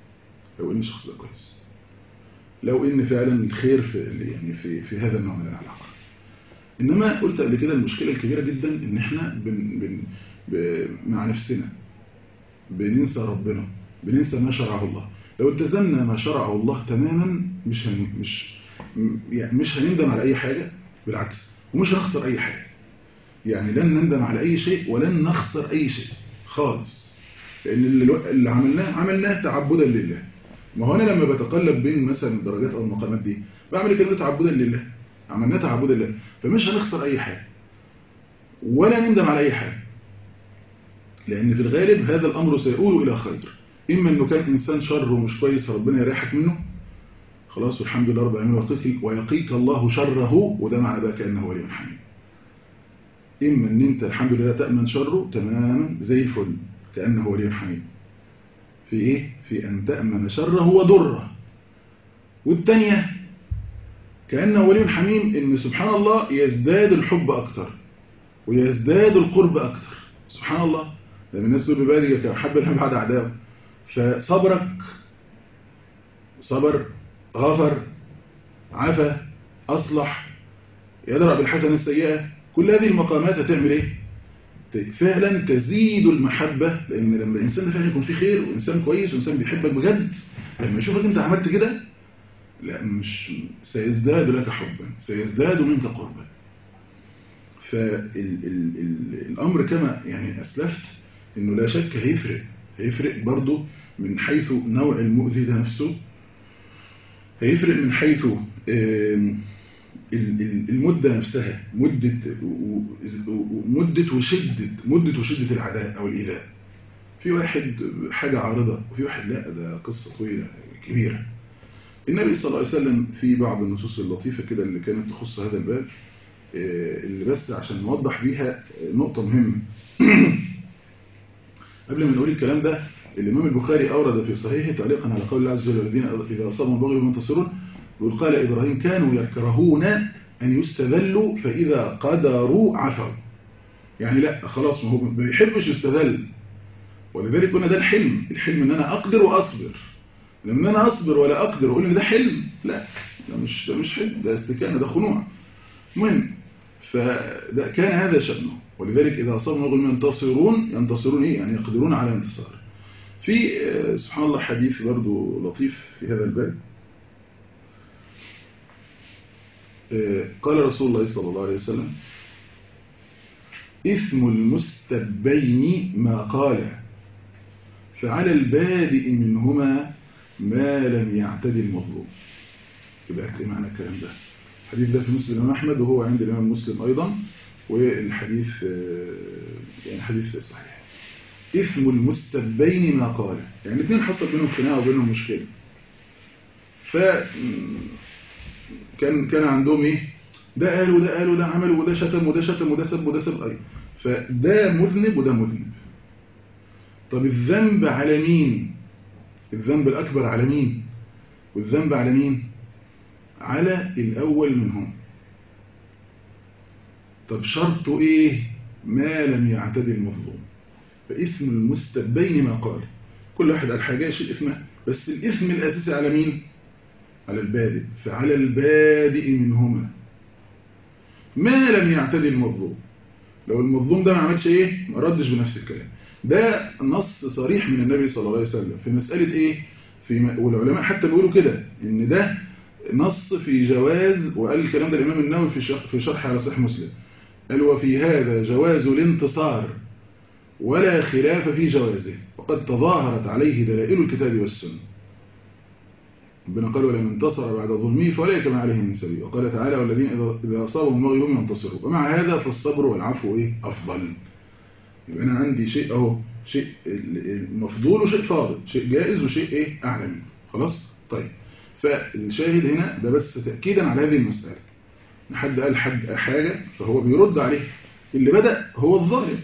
لو إن فعلا الخير في هذا النوع من العلاقة. إنما قلت قبل كده المشكلة الكبيرة جدا إن إحنا مع نفسنا بننسى ربنا، بننسى ما شرعه الله. لو التزمنا ما شرعه الله تماما مش هنندم على أي حاجة، بالعكس، ومش هنخسر أي حاجة. يعني لن نندم على أي شيء ولن نخسر أي شيء خالص، لأن اللي عملناه تعبدا لله. ما هو أنا لما بتقلب بين مثلا الدرجات أو المقامات دي بعمل الكلام ده تعبدا لله، عملناه تعبدا لله، فمش هنخسر أي حاجة ولا نندم على أي حاجة، لأن في الغالب هذا الأمر سيؤول إلى خير. إما أنه كان إنسان شر ومش كويس ربنا يريحك منه خلاص والحمد لله رب العالمين، ويقيك الله شره، وده معنى ده كأنه ولي حميد. إما أن أنت الحمد لله تأمن شره تماما زي الفل كأنه ولي حميد، في إيه؟ في أن تأمن شره وضره. والتانية كأنه ولي حميم، إن سبحان الله يزداد الحب أكتر ويزداد القرب أكتر. سبحان الله، لأن الناس دول ببادئ كحب لهم بعد أعداء. فصبرك، صبر، غفر، عفا، أصلح، يدرأ بالحسنة السيئة، كل هذه المقامات هتعمل إيه؟ فعلا تزيد المحبة. لأن لما الإنسان فعلا يكون فيه خير وإنسان كويس وإنسان بيحبك بجد، لما يشوفك أنت عملت كده لا مش سيزداد لك حبا، سيزداد منك قربا. فالأمر كما يعني أسلفت إنه لا شك هيفرق برضو من حيث نوع المؤذي ده نفسه، هيفرق من حيث المدة نفسها، مدة وشدة العداء أو الإيذاء. في واحد حاجة عارضة وفي واحد لا، ده قصة طويلة كبيرة. النبي صلى الله عليه وسلم في بعض النصوص اللطيفة كده اللي كانت تخص هذا الباب، اللي بس عشان نوضح بيها نقطة مهمة. قبل ما نقول الكلام ده، الإمام البخاري أورد في صحيحه تعليقا على قول الله عز وجل الذين إذا أصابهم البغي هم ينتصرون، يقول قال إبراهيم كانوا يكرهون أن يستذلوا فإذا قدروا عفوا. يعني لا خلاص، ما هو ما بيحبش يستذل، ولذلك قلنا ده الحلم إن أنا أقدر وأصبر. لما أنا أصبر ولا أقدر وأقول إن ده حلم، لا ده مش حلم، ده استكانة، ده خنوع. المهم فده كان هذا شأنه. ولذلك إذا أصابهم البغي ينتصرون إيه؟ يعني يقدرون على انتصار. في سبحان الله حديث برضو لطيف في هذا الباب. قال رسول الله صلى الله عليه وسلم إثم المستبين ما قال، فعلى البادئ منهما ما لم يعتدي المظلوم. يبقى ايه معنى الكلام ده؟ الحديث ده في مسلم أحمد وهو عند الإمام مسلم أيضا، والحديث يعني حديث صحيح. إثم المستبين ما قال، يعني الاثنين حصل بينهم خناقة وبينهم مشكلة، ف كان عندهم ايه، ده قال وده قال وده عمل وده شتم وده شتم وده سب وده سب، ايوه، فده مذنب وده مذنب. طب الذنب على مين؟ الذنب الأكبر على مين؟ والذنب على مين؟ على الأول منهم. طب شرطه إيه؟ ما لم يعتدي المظلوم، فإثم المستبين ما قال. كل واحد على حاجة يشيل إثمه، بس الإثم الأساسي على مين؟ على البادئ، فعلى البادئ منهما ما لم يعتدي المظلوم. لو المظلوم ده ما عملش إيه؟ ما ردش بنفس الكلام. ده نص صريح من النبي صلى الله عليه وسلم في مسألة إيه؟ والعلماء حتى بيقولوا كده إن ده نص في جواز، وقال الكلام ده الإمام النووي في شرح على صحيح مسلم، قال وفي هذا جواز الانتصار ولا خلاف في جوازه، وقد تظاهرت عليه دلائل الكتاب والسنة. ربنا قال ولمن انتصر بعد ظلمه فلا كما عليه من سبيل، وقال تعالى والذين إذا أصابهم بغي هم ينتصرون، ومع هذا فالصبر والعفو إيه؟ أفضل. يبقى أنا عندي شيء أهو، شيء مفضول وشيء فاضل، شيء جائز وشيء إيه؟ أعلى منه. خلاص؟ طيب، فالشاهد هنا ده بس تأكيدا على هذه المسألة، حد قال حاجة فهو بيرد عليه، اللي بدأ هو الظالم،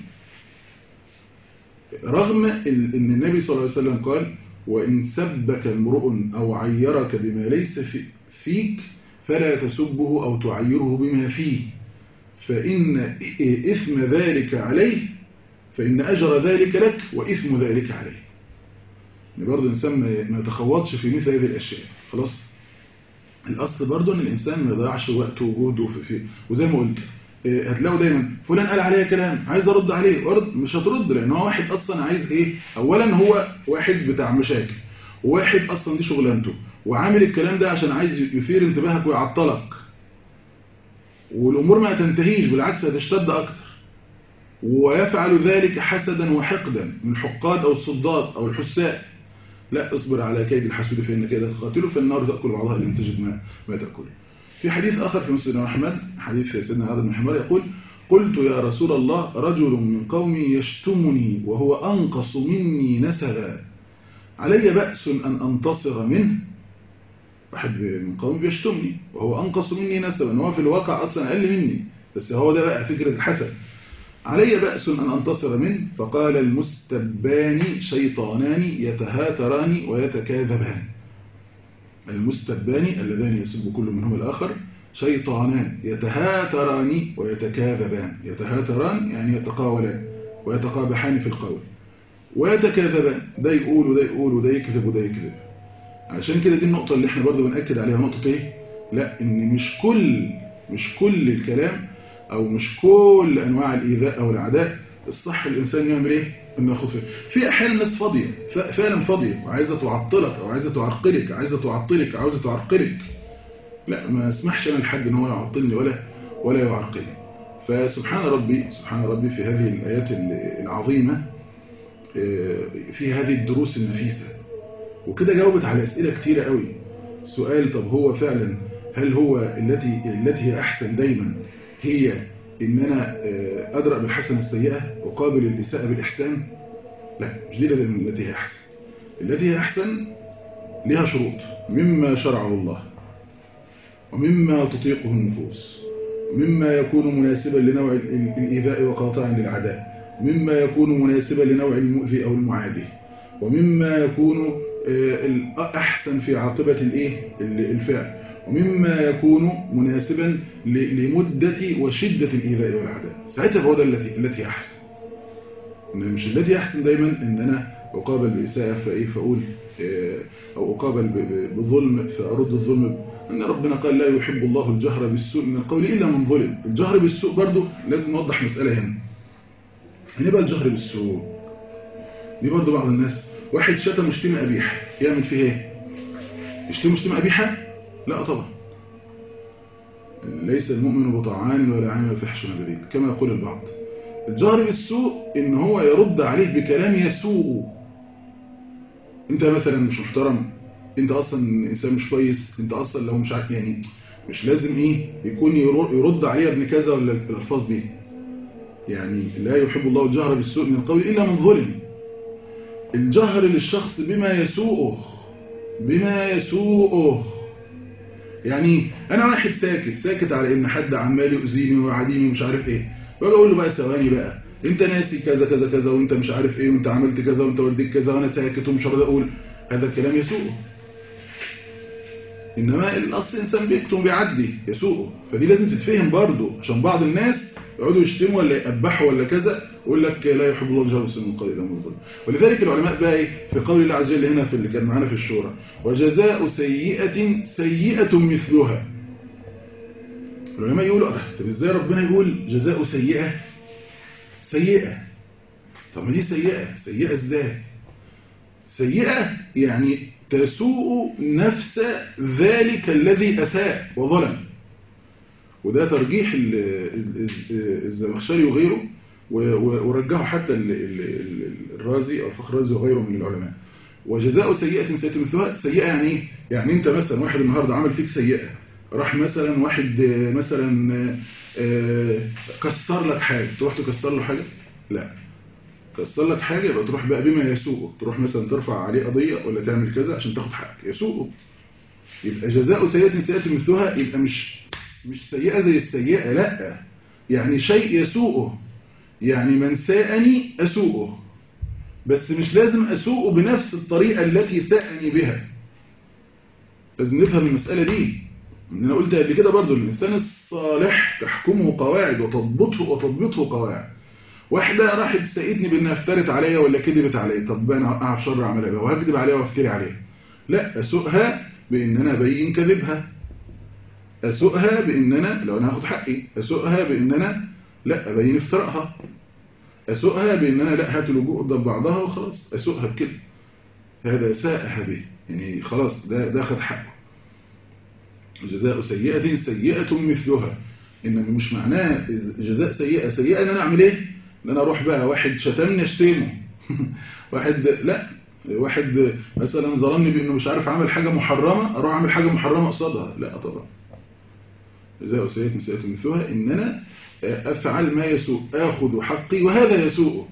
رغم ان النبي صلى الله عليه وسلم قال وإن سبك امرؤ أو عيرك بما ليس فيك فلا تسبه أو تعيره بما فيه، فإن إثم ذلك عليه، فإن أجر ذلك لك وإثم ذلك عليه. برضه الإنسان ما يتخوضش في مثل هذه الأشياء. خلاص، الأصل برضه أن الإنسان ما يضيعش وقته وجهده في وزي ما قلت هتلاقوا دايما فلان قال عليه كلام عايز أرد عليه، مش هترد، لأن هو واحد أصلا عايز إيه؟ أولا هو واحد بتاع مشاكل، وواحد أصلا دي شغلانته، وعامل الكلام ده عشان عايز يثير انتباهك ويعطلك، والأمور ما تنتهيش، بالعكس هتشتد أكتر، ويفعل ذلك حسدا وحقدا من الحقاد أو الصداد أو الحساء. لا، اصبر على كيد الحسود فإن كيد تقاتله فالنار تأكل بعضها لم تجد ما تأكله. في حديث آخر في مسلم أحمد، حديث سيدنا عبد بن حمار يقول قلت يا رسول الله رجل من قومي يشتمني وهو أنقص مني نسبا، علي بأس أن أنتصر منه؟ واحد من قومي بيشتمني وهو أنقص مني نسبا، هو في الواقع أصلا أقل مني، بس هو ده بقى فكرة الحسد، علي بأس أن أنتصر منه؟ فقال المستبان شيطانان يتهاتران ويتكاذبان. المستبان اللذان يسب كل منهم الآخر شيطانان يتهاتران ويتكاذبان. يتهاتران يعني يتقاولان ويتقابحان في القول، ويتكاذبان ده يقول وده يقول وده يكذب وده يكذب. عشان كده دي النقطة اللي احنا برضو بنأكد عليها، نقطة ايه؟ لا، ان مش كل الكلام او مش كل انواع الايذاء او العداء الصح الانسان يعمل ايه؟ انه ياخد فيه. في احيانا ناس فاضيه، فعلا فاضيه وعايزه تعطلك او عايزه تعرقلك، عايزه تعطلك، عاوزه تعرقلك. لا، ما اسمحش انا لحد ان هو يعطلني ولا يعرقلني. فسبحان ربي في هذه الايات العظيمه، في هذه الدروس النفيسه، وكده جاوبت على اسئله كتيره قوي. سؤال طب هو فعلا هل هو التي هي احسن دايما هي ان انا ادرأ بالحسنه السيئه وقابل الاساءه بالاحسان؟ لا، مش دي التي هي احسن. التي هي احسن لها شروط، مما شرعه الله ومما تطيقه النفوس، ومما يكون مناسبا لنوع الايذاء وقاطعا للعداء، مما يكون مناسبا لنوع المؤذي او المعادي، ومما يكون احسن في عاقبه الفعل، ومما يكون مناسبا لمدة وشدة الإيذاء والعداء. ساعتها هو ده التي أحسن. مش التي أحسن دايما إن أنا أقابل بإساءة فأقول أو أقابل بالظلم فأرد الظلم، أن ربنا قال لا يحب الله الجهر بالسوء من القول إلا من ظلم. الجهر بالسوء برضو لازم نوضح مسألة هنا. هنا بقى الجهر بالسوء دي برضو بعض الناس، واحد شتم شتيمة قبيحة يعمل فيه إيه؟ يشتم شتيمة قبيحة؟ لا طبعا، ليس المؤمن بطعان ولا عين الفحش بذيء كما يقول البعض. الجهر بالسوء ان هو يرد عليه بكلام يسوء. انت مثلا مش محترم، انت اصلا انسان مش كويس، انت اصلا لو مش عارف، يعني مش لازم يكون يرد عليه ابن كذا ولا الالفاظ دي. يعني لا يحب الله الجهر بالسوء من القول الا من ظلم. الجهر للشخص بما يسوءه يعني انا واحد ساكت على ان حد عمال يؤذيني ويعاديني ومش عارف ايه، باجي اقول له بقى ثواني بقى، انت ناسي كذا كذا كذا وانت مش عارف ايه وانت عملت كذا وانت وديك كذا وانا ساكت ومش راضي اقول، هذا الكلام يسوءه. انما الاصل انسان بيكتم بيعدي يسوءه، فدي لازم تتفهم برضه، عشان بعض الناس يقعدوا يشتموا ولا يقبحوا ولا كذا ويقول لك لا يحب الله الجهر بالسوء من قول الا من ظلم. ولذلك العلماء بقى ايه في قول الله عز وجل هنا في اللي كان معانا في الشورى، وجزاء سيئة سيئة مثلها. العلماء يقولوا طب ازاي ربنا يقول جزاء سيئة سيئة؟ طب ما دي سيئة ازاي؟ سيئة يعني تسوء نفس ذلك الذي أساء وظلم. وده ترجيح الزمخشري وغيره، ورجحه حتى الرازي أو الفخر الرازي وغيره من العلماء. وجزاء سيئة سيئة مثلها. سيئة يعني ايه؟ يعني انت مثلا واحد النهاردة عمل فيك سيئة، راح مثلا واحد مثلا كسر لك حاجة، تروح تكسر له حاجة؟ لا، كسر لك حاجة يبقى تروح بقى بما يسوءه، تروح مثلا ترفع عليه قضية ولا تعمل كذا عشان تاخد حقك، يسوءه. يبقى جزاء سيئة سيئة مثلها، يبقى مش سيئة زي السيئة، لا، يعني شيء يسوءه، يعني من ساءني أسوءه، بس مش لازم أسوءه بنفس الطريقة التي ساءني بها. لازم نفهم المسألة دي. أنا قلت قبل كده برضو الإنسان الصالح تحكمه قواعد وتضبطه قواعد. واحدة راحت تساعدني بأنها افترت عليا ولا كذبت عليا، طب أنا أقع في شر عملها بقى وهكذب عليها وافتري عليها؟ لا، أسوءها بأن أنا أبين كذبها، أسوءها بأن أنا لو أنا هاخد حقي، أسوءها بأن أنا لا أبين افتراءها، أسوءها بأن أنا لا هات الوجوه قدام بعضها وخلاص، أسوءها بكده. هذا ساءها به، يعني خلاص ده خد حقه. جزاء سيئة سيئة مثلها، إنما مش معناه جزاء سيئة سيئة إن أنا أعمل إيه؟ إن أنا أروح بقى واحد شتمني أشتمه واحد لا، واحد مثلا ظلمني بأنه مش عارف عمل حاجة محرمة أروح أعمل حاجة محرمة قصادها، لا طبعا. جزاء سيئة سيئة مثلها إن أنا أفعل ما يسوء، آخذ حقي وهذا يسوءه،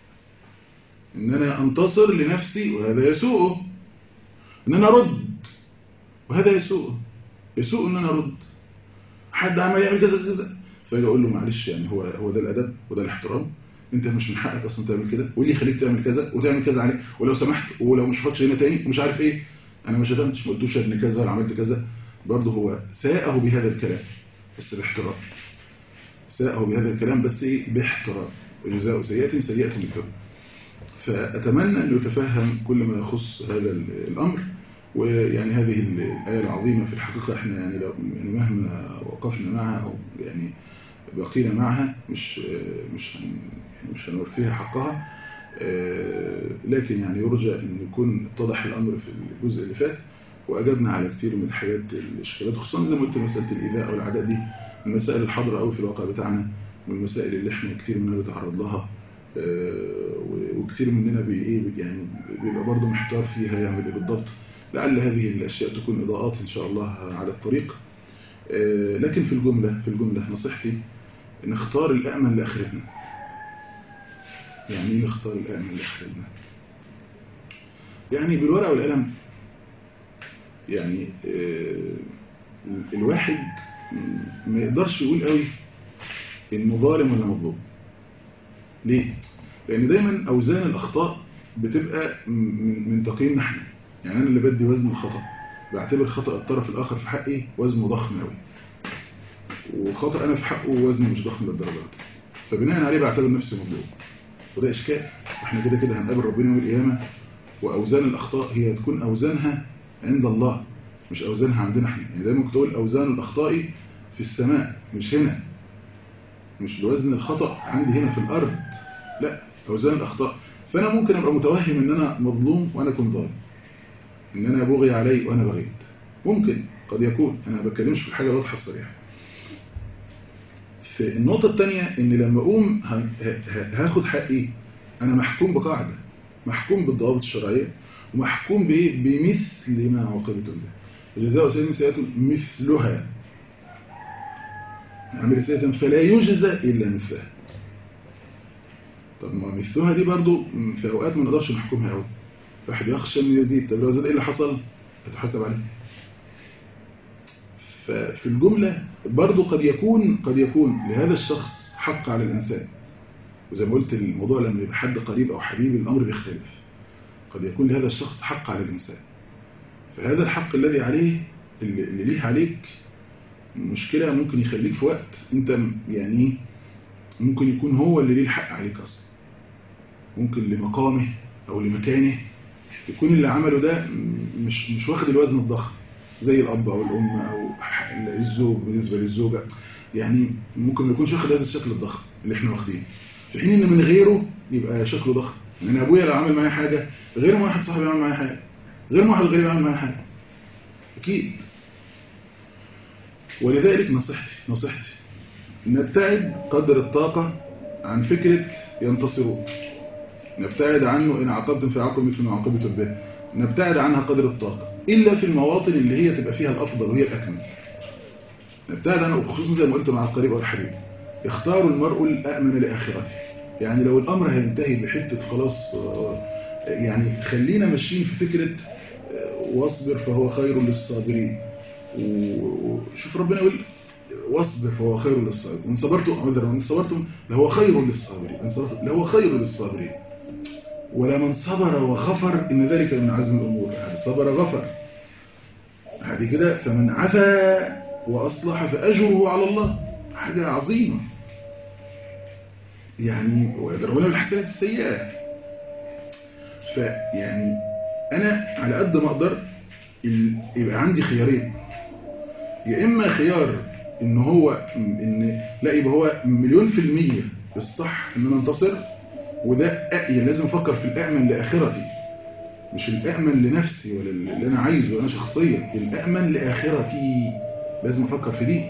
إن أنا أنتصر لنفسي وهذا يسوءه، إن أنا أرد وهذا يسوءه، يسوء إن أنا أرد. حد عمل يعمل كذا كذا فاجي اقول له معلش، يعني هو ده الادب وده الاحترام، انت مش من حقك اصلا تعمل كده، واللي يخليك تعمل كذا وتعمل كذا عليه، ولو سمحت ولو مش فاتش هنا تاني ومش عارف ايه، انا ما شتمتش ما قلتوش ابن كذا ولا عملت كذا. برضه هو ساءه بهذا الكلام بس باحترام، ساءه بهذا الكلام بس ايه باحترام. وجزاء سيئة سيئة مثلها. فاتمنى ان يتفهم كل ما يخص هذا الامر. ويعني هذه الآية العظيمة في الحقيقة احنا يعني لو يعني مهما وقفنا معها أو يعني بقينا معها مش هنوفيها حقها، لكن يعني يرجى أن يكون اتضح الأمر في الجزء اللي فات، وأجبنا على كتير من الحاجات الإشكالات، خصوصا زي ما قلت مسألة الإيذاء أو العداء دي من المسائل الحاضرة أوي في الواقع بتاعنا، من المسائل اللي احنا كتير مننا بيتعرض لها، وكتير مننا يعني بيبقى برضه محتار فيها يعمل ايه بالضبط. لعل هذه الأشياء تكون إضاءات إن شاء الله على الطريق. لكن في الجملة نصيحتي نختار الأأمن لآخرتنا. يعني نختار الأأمن لآخرتنا، يعني بالورقة والقلم. يعني الواحد ما يقدرش يقول قوي إنه ظالم ولا مظلوم. ليه؟ لأن دايما أوزان الأخطاء بتبقى من تقييمنا احنا. يعني أنا اللي بدي وزن الخطأ بعتبر خطأ الطرف الآخر في حقي وزنه ضخم قوي، وخطأ أنا في حقه وزنه مش ضخم للدرجات، فبناء عليه بعتبر نفسي مظلوم. وده إشكال. احنا كده كده هنقابل ربنا يوم القيامة، وأوزان الأخطاء هي تكون أوزانها عند الله مش أوزانها عندنا احنا. يعني دايما كنت أقول أوزان الأخطاء في السماء مش هنا، مش بوزن الخطأ عندي هنا في الأرض، لا، أوزان الأخطاء. فأنا ممكن أبقى متوهم إن أنا مظلوم وأنا كنت ظالم، إن أنا بغي علي وأنا بغيت، ممكن قد يكون. أنا ما بتكلمش في الحاجة واضحة الصريحة. في النقطة الثانية إن لما أقوم هاخد حقي، أنا محكوم بقاعدة، محكوم بالضوابط الشرعية، ومحكوم بمثل ما عوقبتم به. جزاء سيئة سيئة مثلها، عمل سيئة فلا يجزى إلا مثلها. طب ما مثلها دي برضو في أوقات ما نقدرش نحكمها قوي. واحد يخشى إنه يزيد، طب لو زاد إيه اللي حصل؟ هتحاسب عليه. ففي الجملة برضو قد يكون لهذا الشخص حق على الإنسان، وزي ما قلت الموضوع لما يبقى حد قريب أو حبيب الأمر بيختلف. قد يكون لهذا الشخص حق على الإنسان، فهذا الحق الذي عليه اللي ليه عليك مشكلة ممكن يخليك في وقت انت يعني ممكن يكون هو اللي ليه الحق عليك أصلا، ممكن لمقامه أو لمكانه يكون اللي عمله ده مش واخد الوزن الضخم زي الأب أو الأم أو الزوج بالنسبة للزوجة، يعني ممكن ما يكونش واخد هذا الشكل الضخم اللي احنا واخدينه، في حين ان من غيره يبقى شكله ضخم. يعني ابويا لو عمل معايا حاجة غير ما واحد صاحبي يعمل معايا حاجة، غير ما واحد غريب يعمل معايا حاجة أكيد. ولذلك نصيحتي نبتعد قدر الطاقة عن فكرة ينتصرون، نبتعد عنه إن عاقبتم فعاقبوا مثل ما عاقبتم به، نبتعد عنها قدر الطاقة إلا في المواطن اللي هي تبقى فيها الأفضل وهي الأكمل. نبتعد عنها خصوصا زي ما قلت مع القريب والحبيب. يختار المرء الأأمن لآخرته، يعني لو الأمر هينتهي بحتة خلاص يعني خلينا ماشيين في فكرة واصبر فهو خير للصابرين، وشوف ربنا يقول واصبر فهو خير للصابرين، وإن صبرتم لهو خير للصابرين، لهو خير للصابرين، ولمن صبر وغفر إن ذلك من عزم الأمور. يعني صبر غفر هذه كده، فمن عفا وأصلح فأجره على الله، حاجة عظيمة يعني، ويدرون بالحسنات السيئة. فيعني أنا على قد ما أقدر يبقى عندي خيارين، يا إما خيار إن هو لا يبقى هو 100% الصح إن أنا انتصر، وده لازم أفكر في الأأمن لآخرتي، مش الأأمن لنفسي ولا اللي أنا عايزه أنا شخصيا، الأأمن لآخرتي لازم أفكر في دي.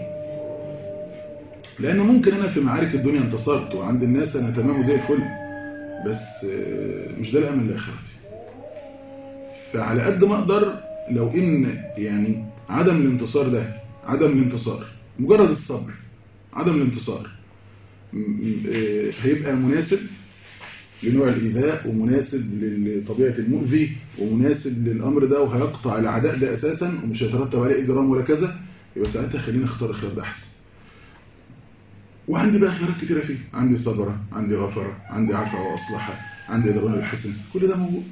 لأنه ممكن أنا في معارك الدنيا انتصرت وعند الناس أنا تمام زي الفل، بس مش ده الأمن لآخرتي. فعلى قد ما أقدر لو إن يعني عدم الانتصار ده، عدم الانتصار مجرد الصبر، عدم الانتصار هيبقى مناسب لنوع الإيذاء ومناسب لطبيعة المؤذي ومناسب للأمر ده وهيقطع العداء ده أساسا ومش هيترتب عليه إجرام ولا كذا، يبقى ساعتها خلينا نختار الخيار ده أحسن. وعندي بقى خيارات كتيرة فيه، عندي صبرة، عندي غفرة، عندي عفا وأصلحة، عندي إدران الحسن، كل ده موجود.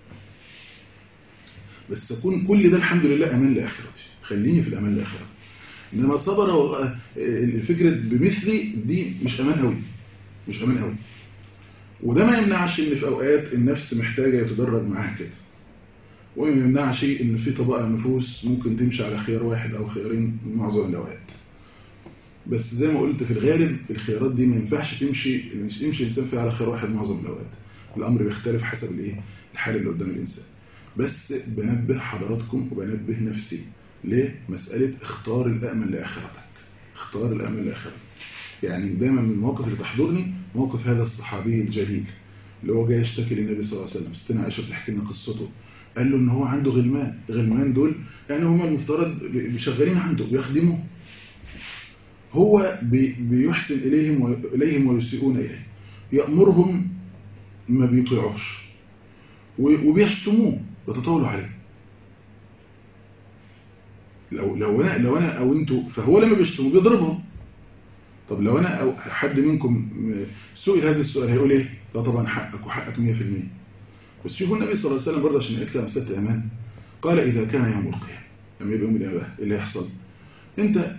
بس أكون كل ده الحمد لله أمان لآخرتي، خليني في الأمان لآخرتي. إنما صبر الفكرة بمثلي دي مش أمان قوي، مش أمان قوي. وده ما يمنعش إن في أوقات النفس محتاجة يتدرج معاها كده، وما يمنعش إن في طبقة نفوس ممكن تمشي على خيار واحد أو خيارين معظم الأوقات. بس زي ما قلت في الغالب الخيارات دي ما ينفعش تمشي الإنسان فيها على خيار واحد معظم الأوقات، الأمر بيختلف حسب الحالة اللي قدام الإنسان. بس بنبه حضراتكم وبنبه نفسي لمسألة اختار الأأمن لآخرتك، اختار الأأمن لآخرتك. يعني دايما من المواقف اللي تحضرني موقف هذا الصحابي الجليل اللي هو جاي يشتكي للنبي صلى الله عليه وسلم، ستنا عائشة بتحكي لنا قصته. قال له ان هو عنده غلمان دول يعني هم المفترض شغالين عنده بيخدموه، هو بيحسن إليهم ويسيئون إليه، يأمرهم ما بيطيعوش وبيشتموه بتطاولوا عليه. لو أنا أو أنتوا، فهو لما بيشتموا بيضربهم. طب لو أنا أو حد منكم سئل هذا السؤال هيقول إيه؟ لا طبعا حقك وحقك 100%. بس شوفوا النبي صلى الله عليه وسلم برضه عشان يقول لها مسألة أمان، قال إذا كان يوم القيامة، لما يبقى يوم القيامة اللي هيحصل أنت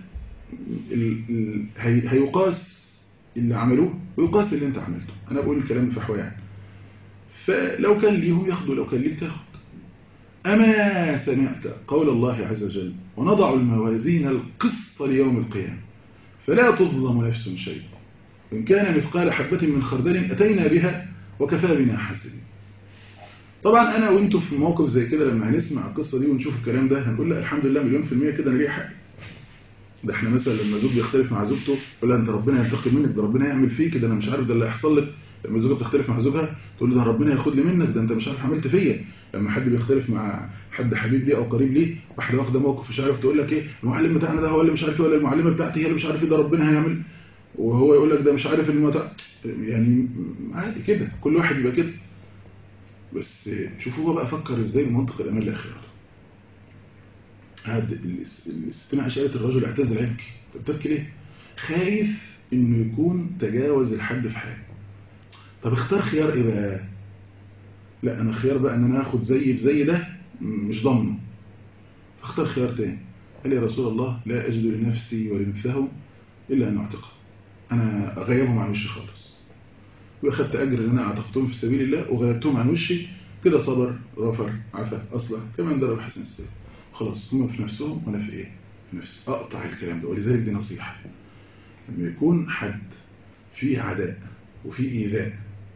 هيقاس اللي عملوه ويقاس اللي انت عملته. انا بقول الكلام فحوى يعني، فلو كان ليهم ياخدوا لو كان ليك تاخد. اما سمعت قول الله عز وجل ونضع الموازين القسط ليوم القيامة فلا تظلم نفس شيء إن كان مثقال حبة من خردل أتينا بها وكفى بنا حاسبين. طبعا انا وانتوا في موقف زي كده لما هنسمع القصة دي ونشوف الكلام ده هنقول لا الحمد لله 100% كده انا ليه حق. ده احنا مثلا لما زوج بيختلف مع زوجته يقول لها انت ربنا ينتقم منك، ده ربنا يعمل فيك، ده انا مش عارف ده اللي هيحصل لك. لما زوجها بتختلف مع زوجها تقول له ده ربنا ياخد لي منك، ده انت مش عارف عملت فيا. لما حد بيختلف مع حد حبيب ليه او قريب ليه، واحده واخده موقف مش عارف تقول لك ايه المعلم بتاعنا ده هو اللي مش عارف ايه، ولا المعلمه بتاعتي هي اللي مش عارف ايه، ده ربنا هيعمل، وهو يقول لك ده مش عارف يعني عادي كده كل واحد يبقى كده. بس شوفوا هو بقى فكر ازاي بمنطق الامان لاخرته. الستين عائشة قالت الرجل اعتزل يبكي. طب تبكي ليه؟ خايف انه يكون تجاوز الحد في حاجه. طب اختار خيار ايه بقى؟ لا انا خيار بقى ان انا اخد زي بزي ده مش ضامنه، فاختار خيار تاني. قال يا رسول الله لا اجد لنفسي ولمثلهم الا ان اعتقه، انا اغيبهم عن وشي خالص، واخدت اجر ان انا اعتقتهم في سبيل الله وغيبتهم عن وشي كده، صبر غفر عفا اصلح كمان درب حسن السير، خلاص هم في نفسهم وانا في ايه؟ في نفسي. اقطع الكلام ده. ولذلك دي نصيحه، لما يكون حد فيه عداء وفيه ايذاء،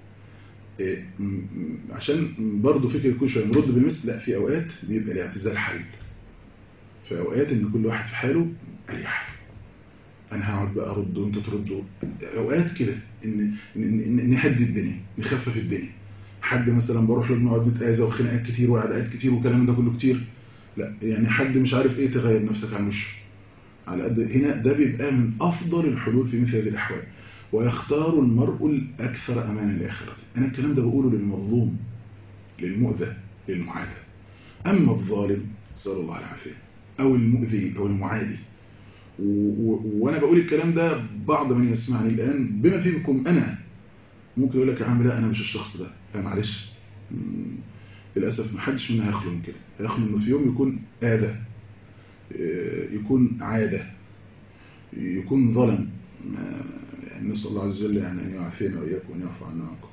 عشان برضه فكر كل شويه نرد بالمثل، لا في اوقات بيبقى الاعتزال حل، في اوقات ان كل واحد في حاله اريح، انا هقعد بقى ارد وانتوا تردوا، اوقات كده ان نهدي الدنيا نخفف الدنيا. حد مثلا بروح له بنقعد نتاذى وخناقات كتير وعداءات كتير والكلام ده كله كتير، لا يعني حد مش عارف ايه تغير نفسك عن وشه على قد هنا، ده بيبقى من افضل الحلول في مثل هذه الاحوال. ويختار المرء الاكثر امانا لاخرته. انا الكلام ده بقوله للمظلوم للمؤذى للمعادى. اما الظالم صلى الله عليه وسلم او المؤذي او المعادي، وانا بقول الكلام ده بعض من يسمعني الان بما فيكم انا ممكن يقول لك يا عم لا انا مش الشخص ده، لا معلش، للاسف ما حدش منا هيخلو من كده، هيخلو انه في يوم يكون اذى، يكون عاده، يكون ظلم، يعني نسأل الله عز وجل يعني أن يعافينا وإياكم وأن يعفو عنا عنكم.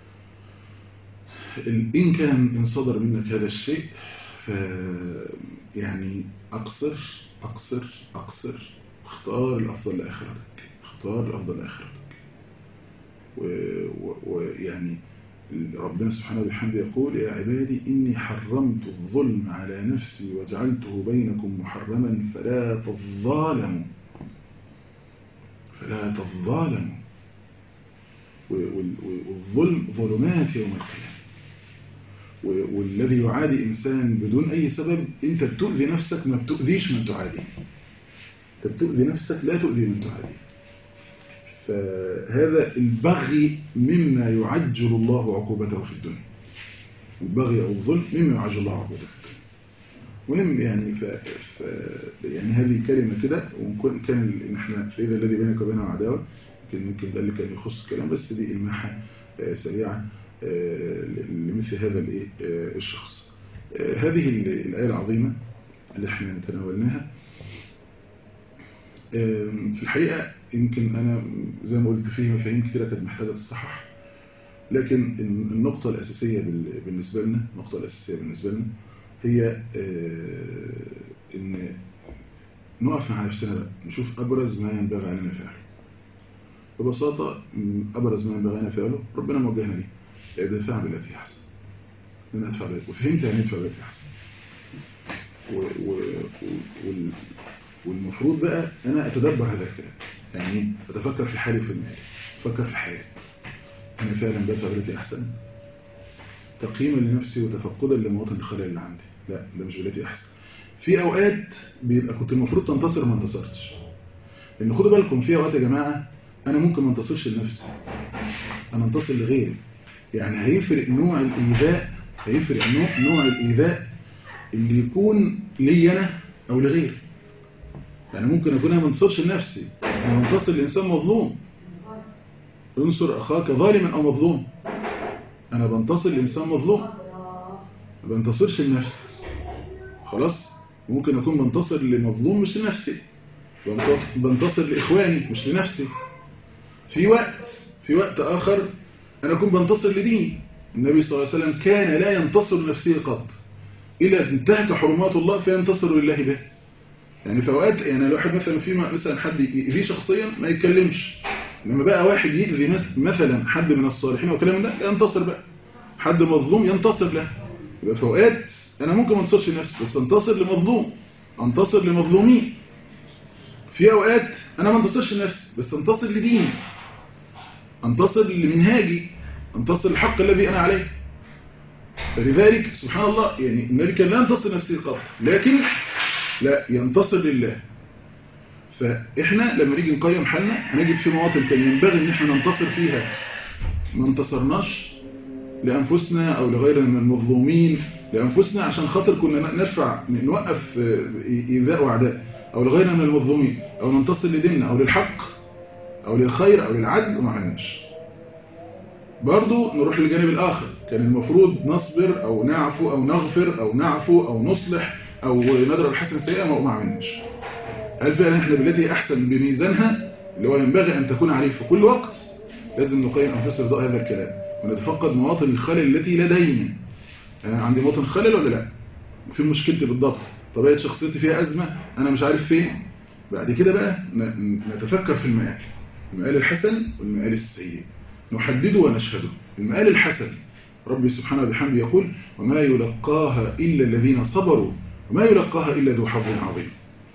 إن كان إن صدر منك هذا الشيء يعني أقصر أقصر أقصر، اختار الأفضل لآخرتك، اختار الأفضل لآخرتك. ويعني ربنا سبحانه وبحمده يقول يا عبادي إني حرمت الظلم على نفسي وجعلته بينكم محرما فلا تظالموا فلا تظالموا. والظلم ظلمات يوم القيامة، والذي يعادي إنسان بدون أي سبب أنت بتؤذي نفسك، ما بتؤذيش من تعادي، أنت بتؤذي نفسك لا تؤذي من تعادي. فهذا البغي مما يعجل الله عقوبته في الدنيا، البغي أو الظلم مما يعجل الله عقوبته في الدنيا. مهم يعني يعني هذه كلمة كده، وكان إن احنا فإذا الذي بينك وبينه عداوة يمكن ده اللي كان يخص الكلام، بس دي إلماحة سريعة لمثل هذا الشخص. هذه الآية العظيمة اللي احنا تناولناها في الحقيقة يمكن أنا زي ما قلت فيها مفاهيم كثيرة كانت محتاجة تصحح، لكن النقطة الأساسية بالنسبة لنا هي إن نقف مع نفسنا بقى، نشوف أبرز ما ينبغي علينا فعله. ببساطة أبرز ما ينبغي علينا فعله ربنا موجهنا ليه، ادفع بالتي أحسن، أنا أدفع بالتي، وفهمت يعني أدفع بالتي أحسن. والمفروض بقى أنا أتدبر هذا الكلام، يعني أتفكر في حالي وفي المال، أتفكر في حالي أنا فعلا بدفع بالتي أحسن، تقييما لنفسي وتفقدا لمواطن الخلل اللي عندي، لا ده مش بالتي أحسن. في أوقات بيبقى كنت المفروض تنتصر ما انتصرتش، لأن خدوا بالكم في أوقات يا جماعة أنا ممكن ما انتصرش لنفسي، أنا انتصر لغيري. يعني هيفرق نوع الإيذاء، هيفرق نوع الإيذاء اللي يكون لي أنا أو لغيري. يعني ممكن أكون أنا ما انتصرش لنفسي، أنا منتصر لإنسان مظلوم، انصر أخاك ظالما أو مظلوم، أنا بنتصر لإنسان مظلوم، ما بنتصرش لنفسي خلاص. ممكن أكون بنتصر لمظلوم مش لنفسي، بنتصر لإخواني مش لنفسي. في وقت آخر أنا أكون بنتصر لديني. النبي صلى الله عليه وسلم كان لا ينتصر لنفسه قط إلا انتهك حرمات الله فينتصر لله به. يعني في أوقات يعني الواحد مثلا حد يأذيه شخصيا ما يتكلمش، لما بقى واحد يأذي مثلا حد من الصالحين وكلام ده ينتصر بقى، حد مظلوم ينتصر له. يبقى في أوقات أنا ممكن ما انتصرش لنفسي بس انتصر لمظلوم، انتصر لمظلومين. في أوقات أنا ما انتصرش لنفسي بس انتصر لديني، انتصر لمنهاجي، انتصر للحق الذي أنا عليه. فلذلك سبحان الله يعني النبي كان لا ينتصر نفسه قط، لكن لا ينتصر لله. فإحنا لما نيجي نقيم حالنا هنجد في مواطن كان ينبغي ان احنا ننتصر فيها ما انتصرناش، لأنفسنا أو لغيرنا من المظلومين، لأنفسنا عشان خاطر كنا نوقف إيذاء وعداء، أو لغيرنا من المظلومين، أو ننتصر لديننا أو للحق أو للخير أو للعدل، وما عملناش. برضو نروح للجانب الآخر، كان المفروض نصبر أو نعفو أو نغفر أو نعفو أو نصلح أو ندرأ الحسن السيئة، وما عملناش. هل فعلا احنا بالتي أحسن بميزانها اللي هو ينبغي أن تكون عليه في كل وقت؟ لازم نقيم أنفسنا ضد هذا الكلام ونتفقد مواطن الخلل التي لدينا. أنا عندي مواطن خلل ولا لا؟ في مشكلتي بالضبط، طبيعة شخصيتي فيها أزمة، أنا مش عارف فين. بعد كده بقى نتفكر في المآل الحسن والمآل السيء، نحدده ونشهده. المآل الحسن ربي سبحانه وبحمده يقول: وما يلقاها إلا الذين صبروا وما يلقاها إلا ذو حظ عظيم.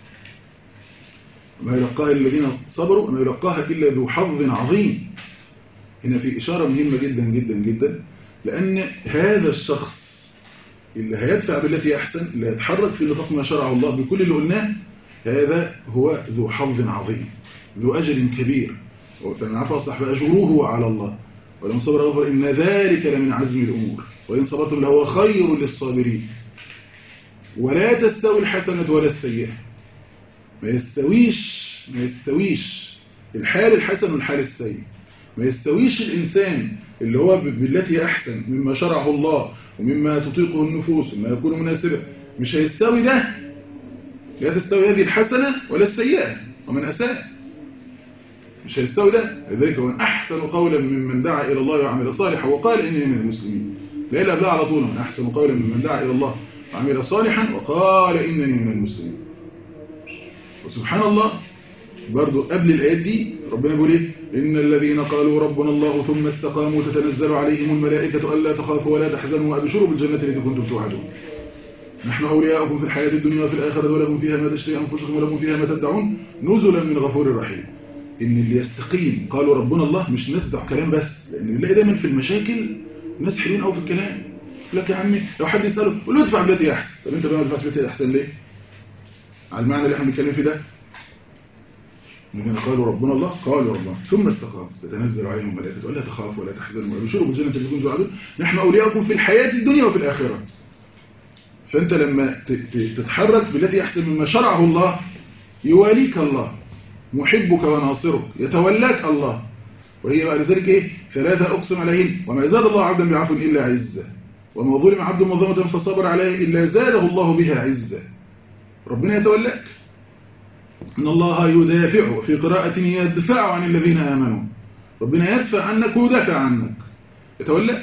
وما يلقاها إلا الذين صبروا وما يلقاها إلا ذو حظ عظيم. هنا في إشارة مهمة جدا جدا جدا، لأن هذا الشخص اللي هيدفع بالتي أحسن، اللي هيتحرك في نطاق ما شرعه الله بكل اللي قلناه، هذا هو ذو حظ عظيم، ذو أجر كبير. فمن عفا أصلح فأجره على الله، ولمن صبر غفر إن ذلك لمن عزم الأمور، وإن صبرتم لهو خير للصابرين. ولا تستوي الحسنة ولا السيئة. ما يستويش الحال الحسن والحال السيء. ما يستويش الإنسان اللي هو بالتي أحسن مما شرعه الله ومما تطيقه النفوس وما يكون مناسبا، مش هيستوي ده. لا تستوي هذه الحسنة ولا السيئة، ومن أساء مش هيستوي ده. لذلك هو أحسن قولا ممن دعا إلى الله وعمل صالحا وقال إنني من المسلمين. لا إلا بلا على طول، من أحسن قولا ممن دعا إلى الله وعمل صالحا وقال إنني من المسلمين. وسبحان الله برضو قبل الآيات دي ربنا بيقول إيه؟ إن الذين قالوا ربنا الله ثم استقاموا تتنزل عليهم الملائكة ألا تخافوا ولا تحزنوا وأبشروا بالجنة التي كنتم توعدون. نحن أولياؤكم في الحياة الدنيا وفي الآخرة ولكم فيها ما تشتهي أنفسكم ولكم فيها ما تدعون نزلا من غفور رحيم. إن اللي يستقيم قالوا ربنا الله، مش ناس بتوع كلام بس، لأن بنلاقي دايما في المشاكل ناس حلوين قوي في الكلام. يقول لك يا عمي لو حد يسأله قول له ادفع بالتي أحسن. طب أنت بقى ما تدفعش بالتي أحسن ليه؟ على المعنى اللي احنا بنتكلم فيه ده. الذين قالوا ربنا الله قالوا ربنا ثم استقاموا تتنزل عليهم الملائكة ولا تخافوا ولا تحزنوا وابشروا بالجنة التي كنتم توعدون نحن أولياؤكم في الحياة الدنيا وفي الآخرة. فأنت لما تتحرك بالتي أحسن مما شرعه الله يواليك الله، محبك وناصرك، يتولاك الله. وهي بقى لذلك إيه؟ ثلاثة أقسم عليهن وما زاد الله عبدا بعفو إلا عزة، وما ظلم عبد مظلمة فصبر عليه إلا زاده الله بها عزة. ربنا يتولاك. إن الله يدافع، وفي قراءة يدفع عن الذين آمنوا. ربنا يدفع عنك ويدافع عنك، يتولاك.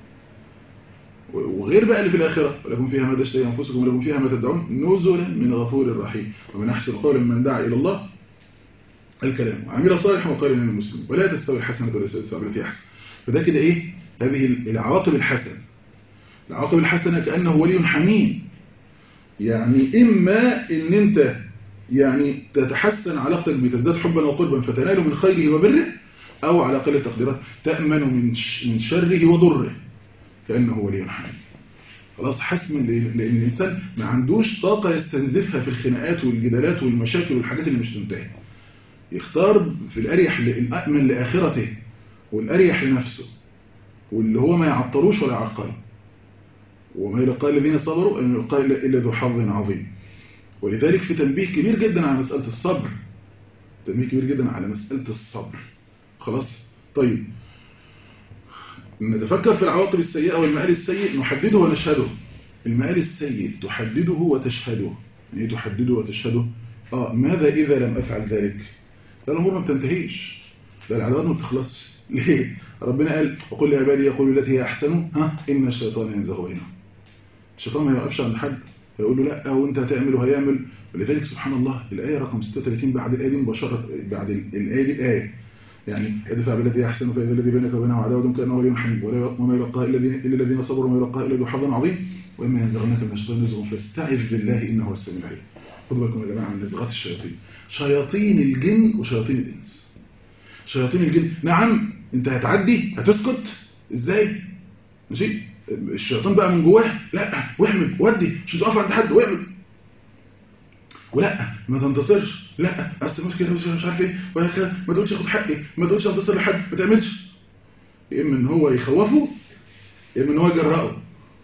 وغير بقى اللي في الآخرة ولكم فيها ما تشتهي أنفسكم ولكم فيها ما تدعون نزلا من غفور رحيم. ومن أحسن قولا من دعا إلى الله الكلام وعمل صالحا وقال إنني مسلم. ولا تستوي الحسنة ولا السيئة بالتي أحسن. فده كده إيه؟ هذه العواقب الحسنة. العواقب الحسنة كأنه ولي حميم. يعني إما إن أنت يعني تتحسن علاقتك بتزداد حبا وقربا فتنال من خيره وبره، أو على أقل التقديرات تأمن من شره وضره كأنه ولي حميم. خلاص حسم، لأن الإنسان ما عندوش طاقة يستنزفها في الخناقات والجدالات والمشاكل والحاجات اللي مش تنتهي. يختار في الأريح الأأمن لآخرته والأريح لنفسه واللي هو ما يعطروش ولا يعرقله. وما يلقى الذين صبروا أن يلقى إلا ذو حظ عظيم. ولذلك في تنبيه كبير جدا على مسألة الصبر. تنبيه كبير جدا على مسألة الصبر. خلاص؟ طيب نتفكر في العواقب السيئة والمآل السيء نحدده ونشهده. المآل السيء تحدده وتشهده. يعني تحدده وتشهده؟ ماذا إذا لم أفعل ذلك؟ لا، الأمور ما بتنتهيش، ده العدوات ما بتخلصش. ليه؟ ربنا قال وقل لعبادي يقولوا التي هي أحسن إن الشيطان ينزغ بينهم. الشيطان ما يوقفش عند حد فيقول له لا وانت هتعمل وهيعمل. ولذلك سبحان الله الآية رقم 36 بعد الآية دي مباشرة، بعد الآية دي آية يعني ادفع بالتي أحسن فإذا الذي بينك وبينه عداوة كأنه ولي حميم وما يلقاها إلا الذين صبروا وما يلقاها إلا ذو حظ عظيم وإما ينزغنك من الشيطان نزغ فاستعذ بالله إنه هو السميع العليم. خدوا بالكم يا جماعة من نزغات الشياطين، شياطين الجن وشياطين الإنس. شياطين الجن نعم انت هتعدي هتسكت ازاي؟ ماشي؟ الشيطان بقى من جواه لا واعمل ودي مش تقف عند حد واعمل ولا ما تنتصرش، لا اصل مش كده مش عارف ايه وهكذا، ما تقولش اخد حقي، ما تقولش انتصر لحد، ما تعملش. يا اما ان هو يخوفه إما إن هو يجرأه.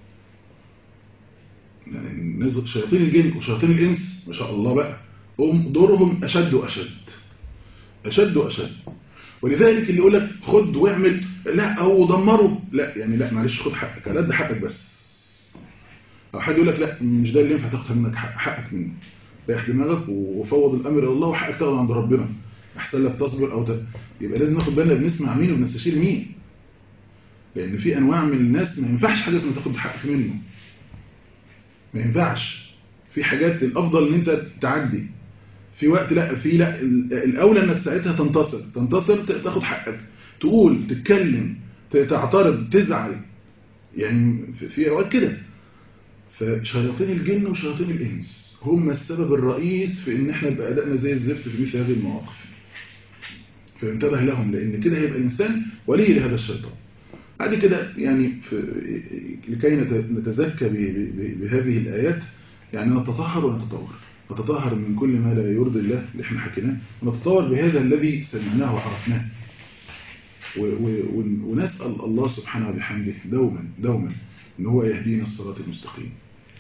يعني الناس شياطين الجن وشياطين الإنس ما شاء الله بقى هم دورهم أشد وأشد أشد وأشد. ولذلك اللي يقول لك خد واعمل لا أو دمره، لا يعني لا معلش خد حقك على قد حقك بس. أو حد يقول لك لا مش ده اللي ينفع تاخد منك حقك منه، ريح دماغك وفوض الأمر إلى الله وحقك تاخده عند ربنا، أحسن لك تصبر أو يبقى لازم ناخد بالنا بنسمع مين وبنستشير مين، لأن في أنواع من الناس ما ينفعش حاجة اسمها تاخد حقك منه، ما ينفعش. في حاجات الأفضل إن أنت تعدي في وقت، لا في لا الأولى إنك ساعتها تنتصر تاخد حقك، تقول تتكلم تعترض تزعل، يعني في أوقات كده. فشياطين الجن وشياطين الإنس هم السبب الرئيس في إن إحنا يبقى أدائنا زي الزفت في مثل هذه المواقف. فانتبه لهم، لأن كده هيبقى الإنسان ولي لهذا الشيطان. بعد كده يعني لكي نتزكى بهذه الآيات يعني نتطهر ونتطهر من كل ما لا يرضي الله اللي احنا حكيناه، ونتطور بهذا الذي سمعناه وعرفناه، ونسأل الله سبحانه وبحمده دوما ان هو يهدينا الصراط المستقيم.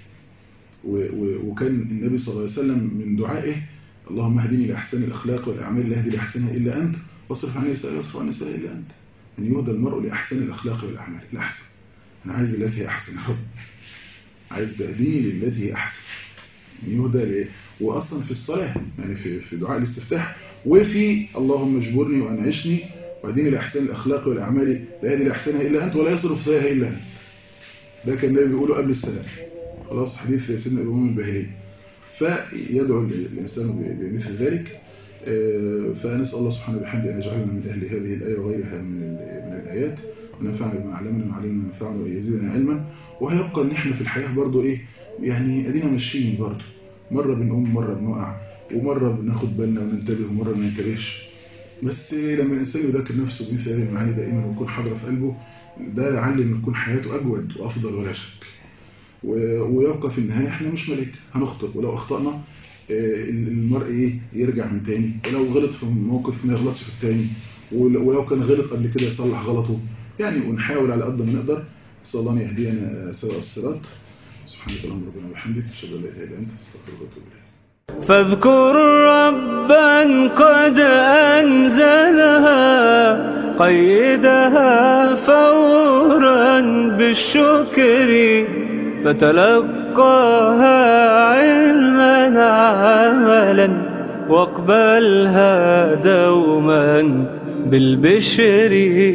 وكان النبي صلى الله عليه وسلم من دعائه اللهم اهدني لأحسن الأخلاق والأعمال لا يهدي لأحسنها إلا أنت واصرف عني السيئات لا يصرف عني السيئات إلا أنت. أن يهدى المرء لأحسن الأخلاق والأعمال الأحسن. أنا عايز التي هي أحسن يا رب، عايز تهديني للتي هي أحسن. يهدى لإيه؟ وأصلا في الصلاة يعني في دعاء الاستفتاح، وفي اللهم اجبرني وأنعشني واهدني لأحسن الأخلاق والأعمال لا يهدي لأحسنها إلا أنت ولا يصرف سيئها إلا أنت. ده كان النبي بيقوله قبل السلام. خلاص حديث سيدنا الإمام الباهلي. فيدعو الإنسان بمثل ذلك. فنسأل الله سبحانه وبحمده أن يجعلنا من أهل هذه الآية وغيرها من الآيات، وننفعنا بما علمنا وعلمنا ونفعنا ويزيدنا علما. وهيبقى ان احنا في الحياة برضو ايه يعني ادينا ماشيين برضو، مرة بنقوم مرة بنقع ومرة بناخد بالنا وننتبه ومرة ما ننتبهش. بس لما الإنسان يذكر نفسه بمثل هذه المعاني دائما ويكون حاضرة في قلبه، ده يعلم ان تكون حياته أجود وأفضل ولا شك. ويبقى في النهاية احنا مش ملك، هنخطئ، ولو أخطأنا المرء ايه يرجع من تاني، ولو غلط في موقف ما يغلطش في التاني، ولو كان غلط قبل كده يصلح غلطه يعني، ونحاول على قد ما نقدر. صلى الله يهدينا سواء الصراط. سبحانك اللهم ربنا وبحمدك اشهد ان لا اله الا انت استغفرك واتوب اليك. فاذكر ربا قد أنزلها قيدها فورا بالشكر، فتلقاها علما عملا واقبلها دوما بالبشر،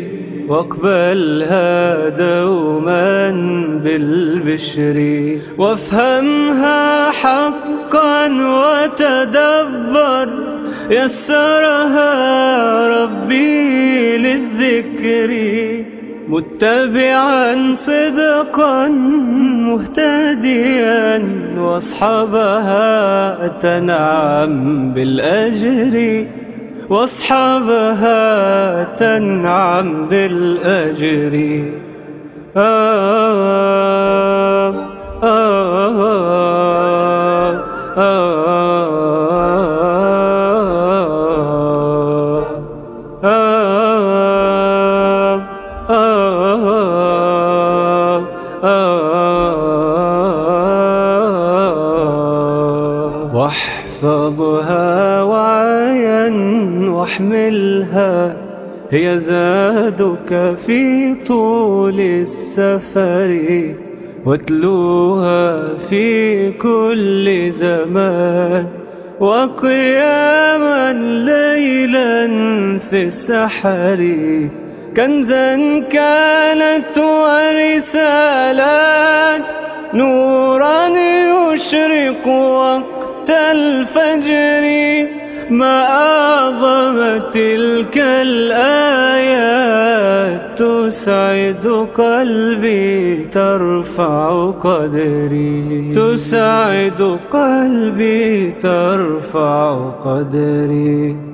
واقبلها دوما بالبشر. وافهمها حقا وتدبر، يسرها ربي للذكر، متبعا صدقا مهتديا، واصحابها تنعم بالأجر، واصحابها تنعم بالأجر. واحفظها وعيا واحملها، هي زادك في طول السفر، واتلوها في كل زمان، وقياما ليلا في السحر، كنزا كانت ورسالات، نورا يشرق وقت الفجر. ما أعظم تلك الآيات، تسعد قلبي ترفع قدري، تسعد قلبي ترفع قدري.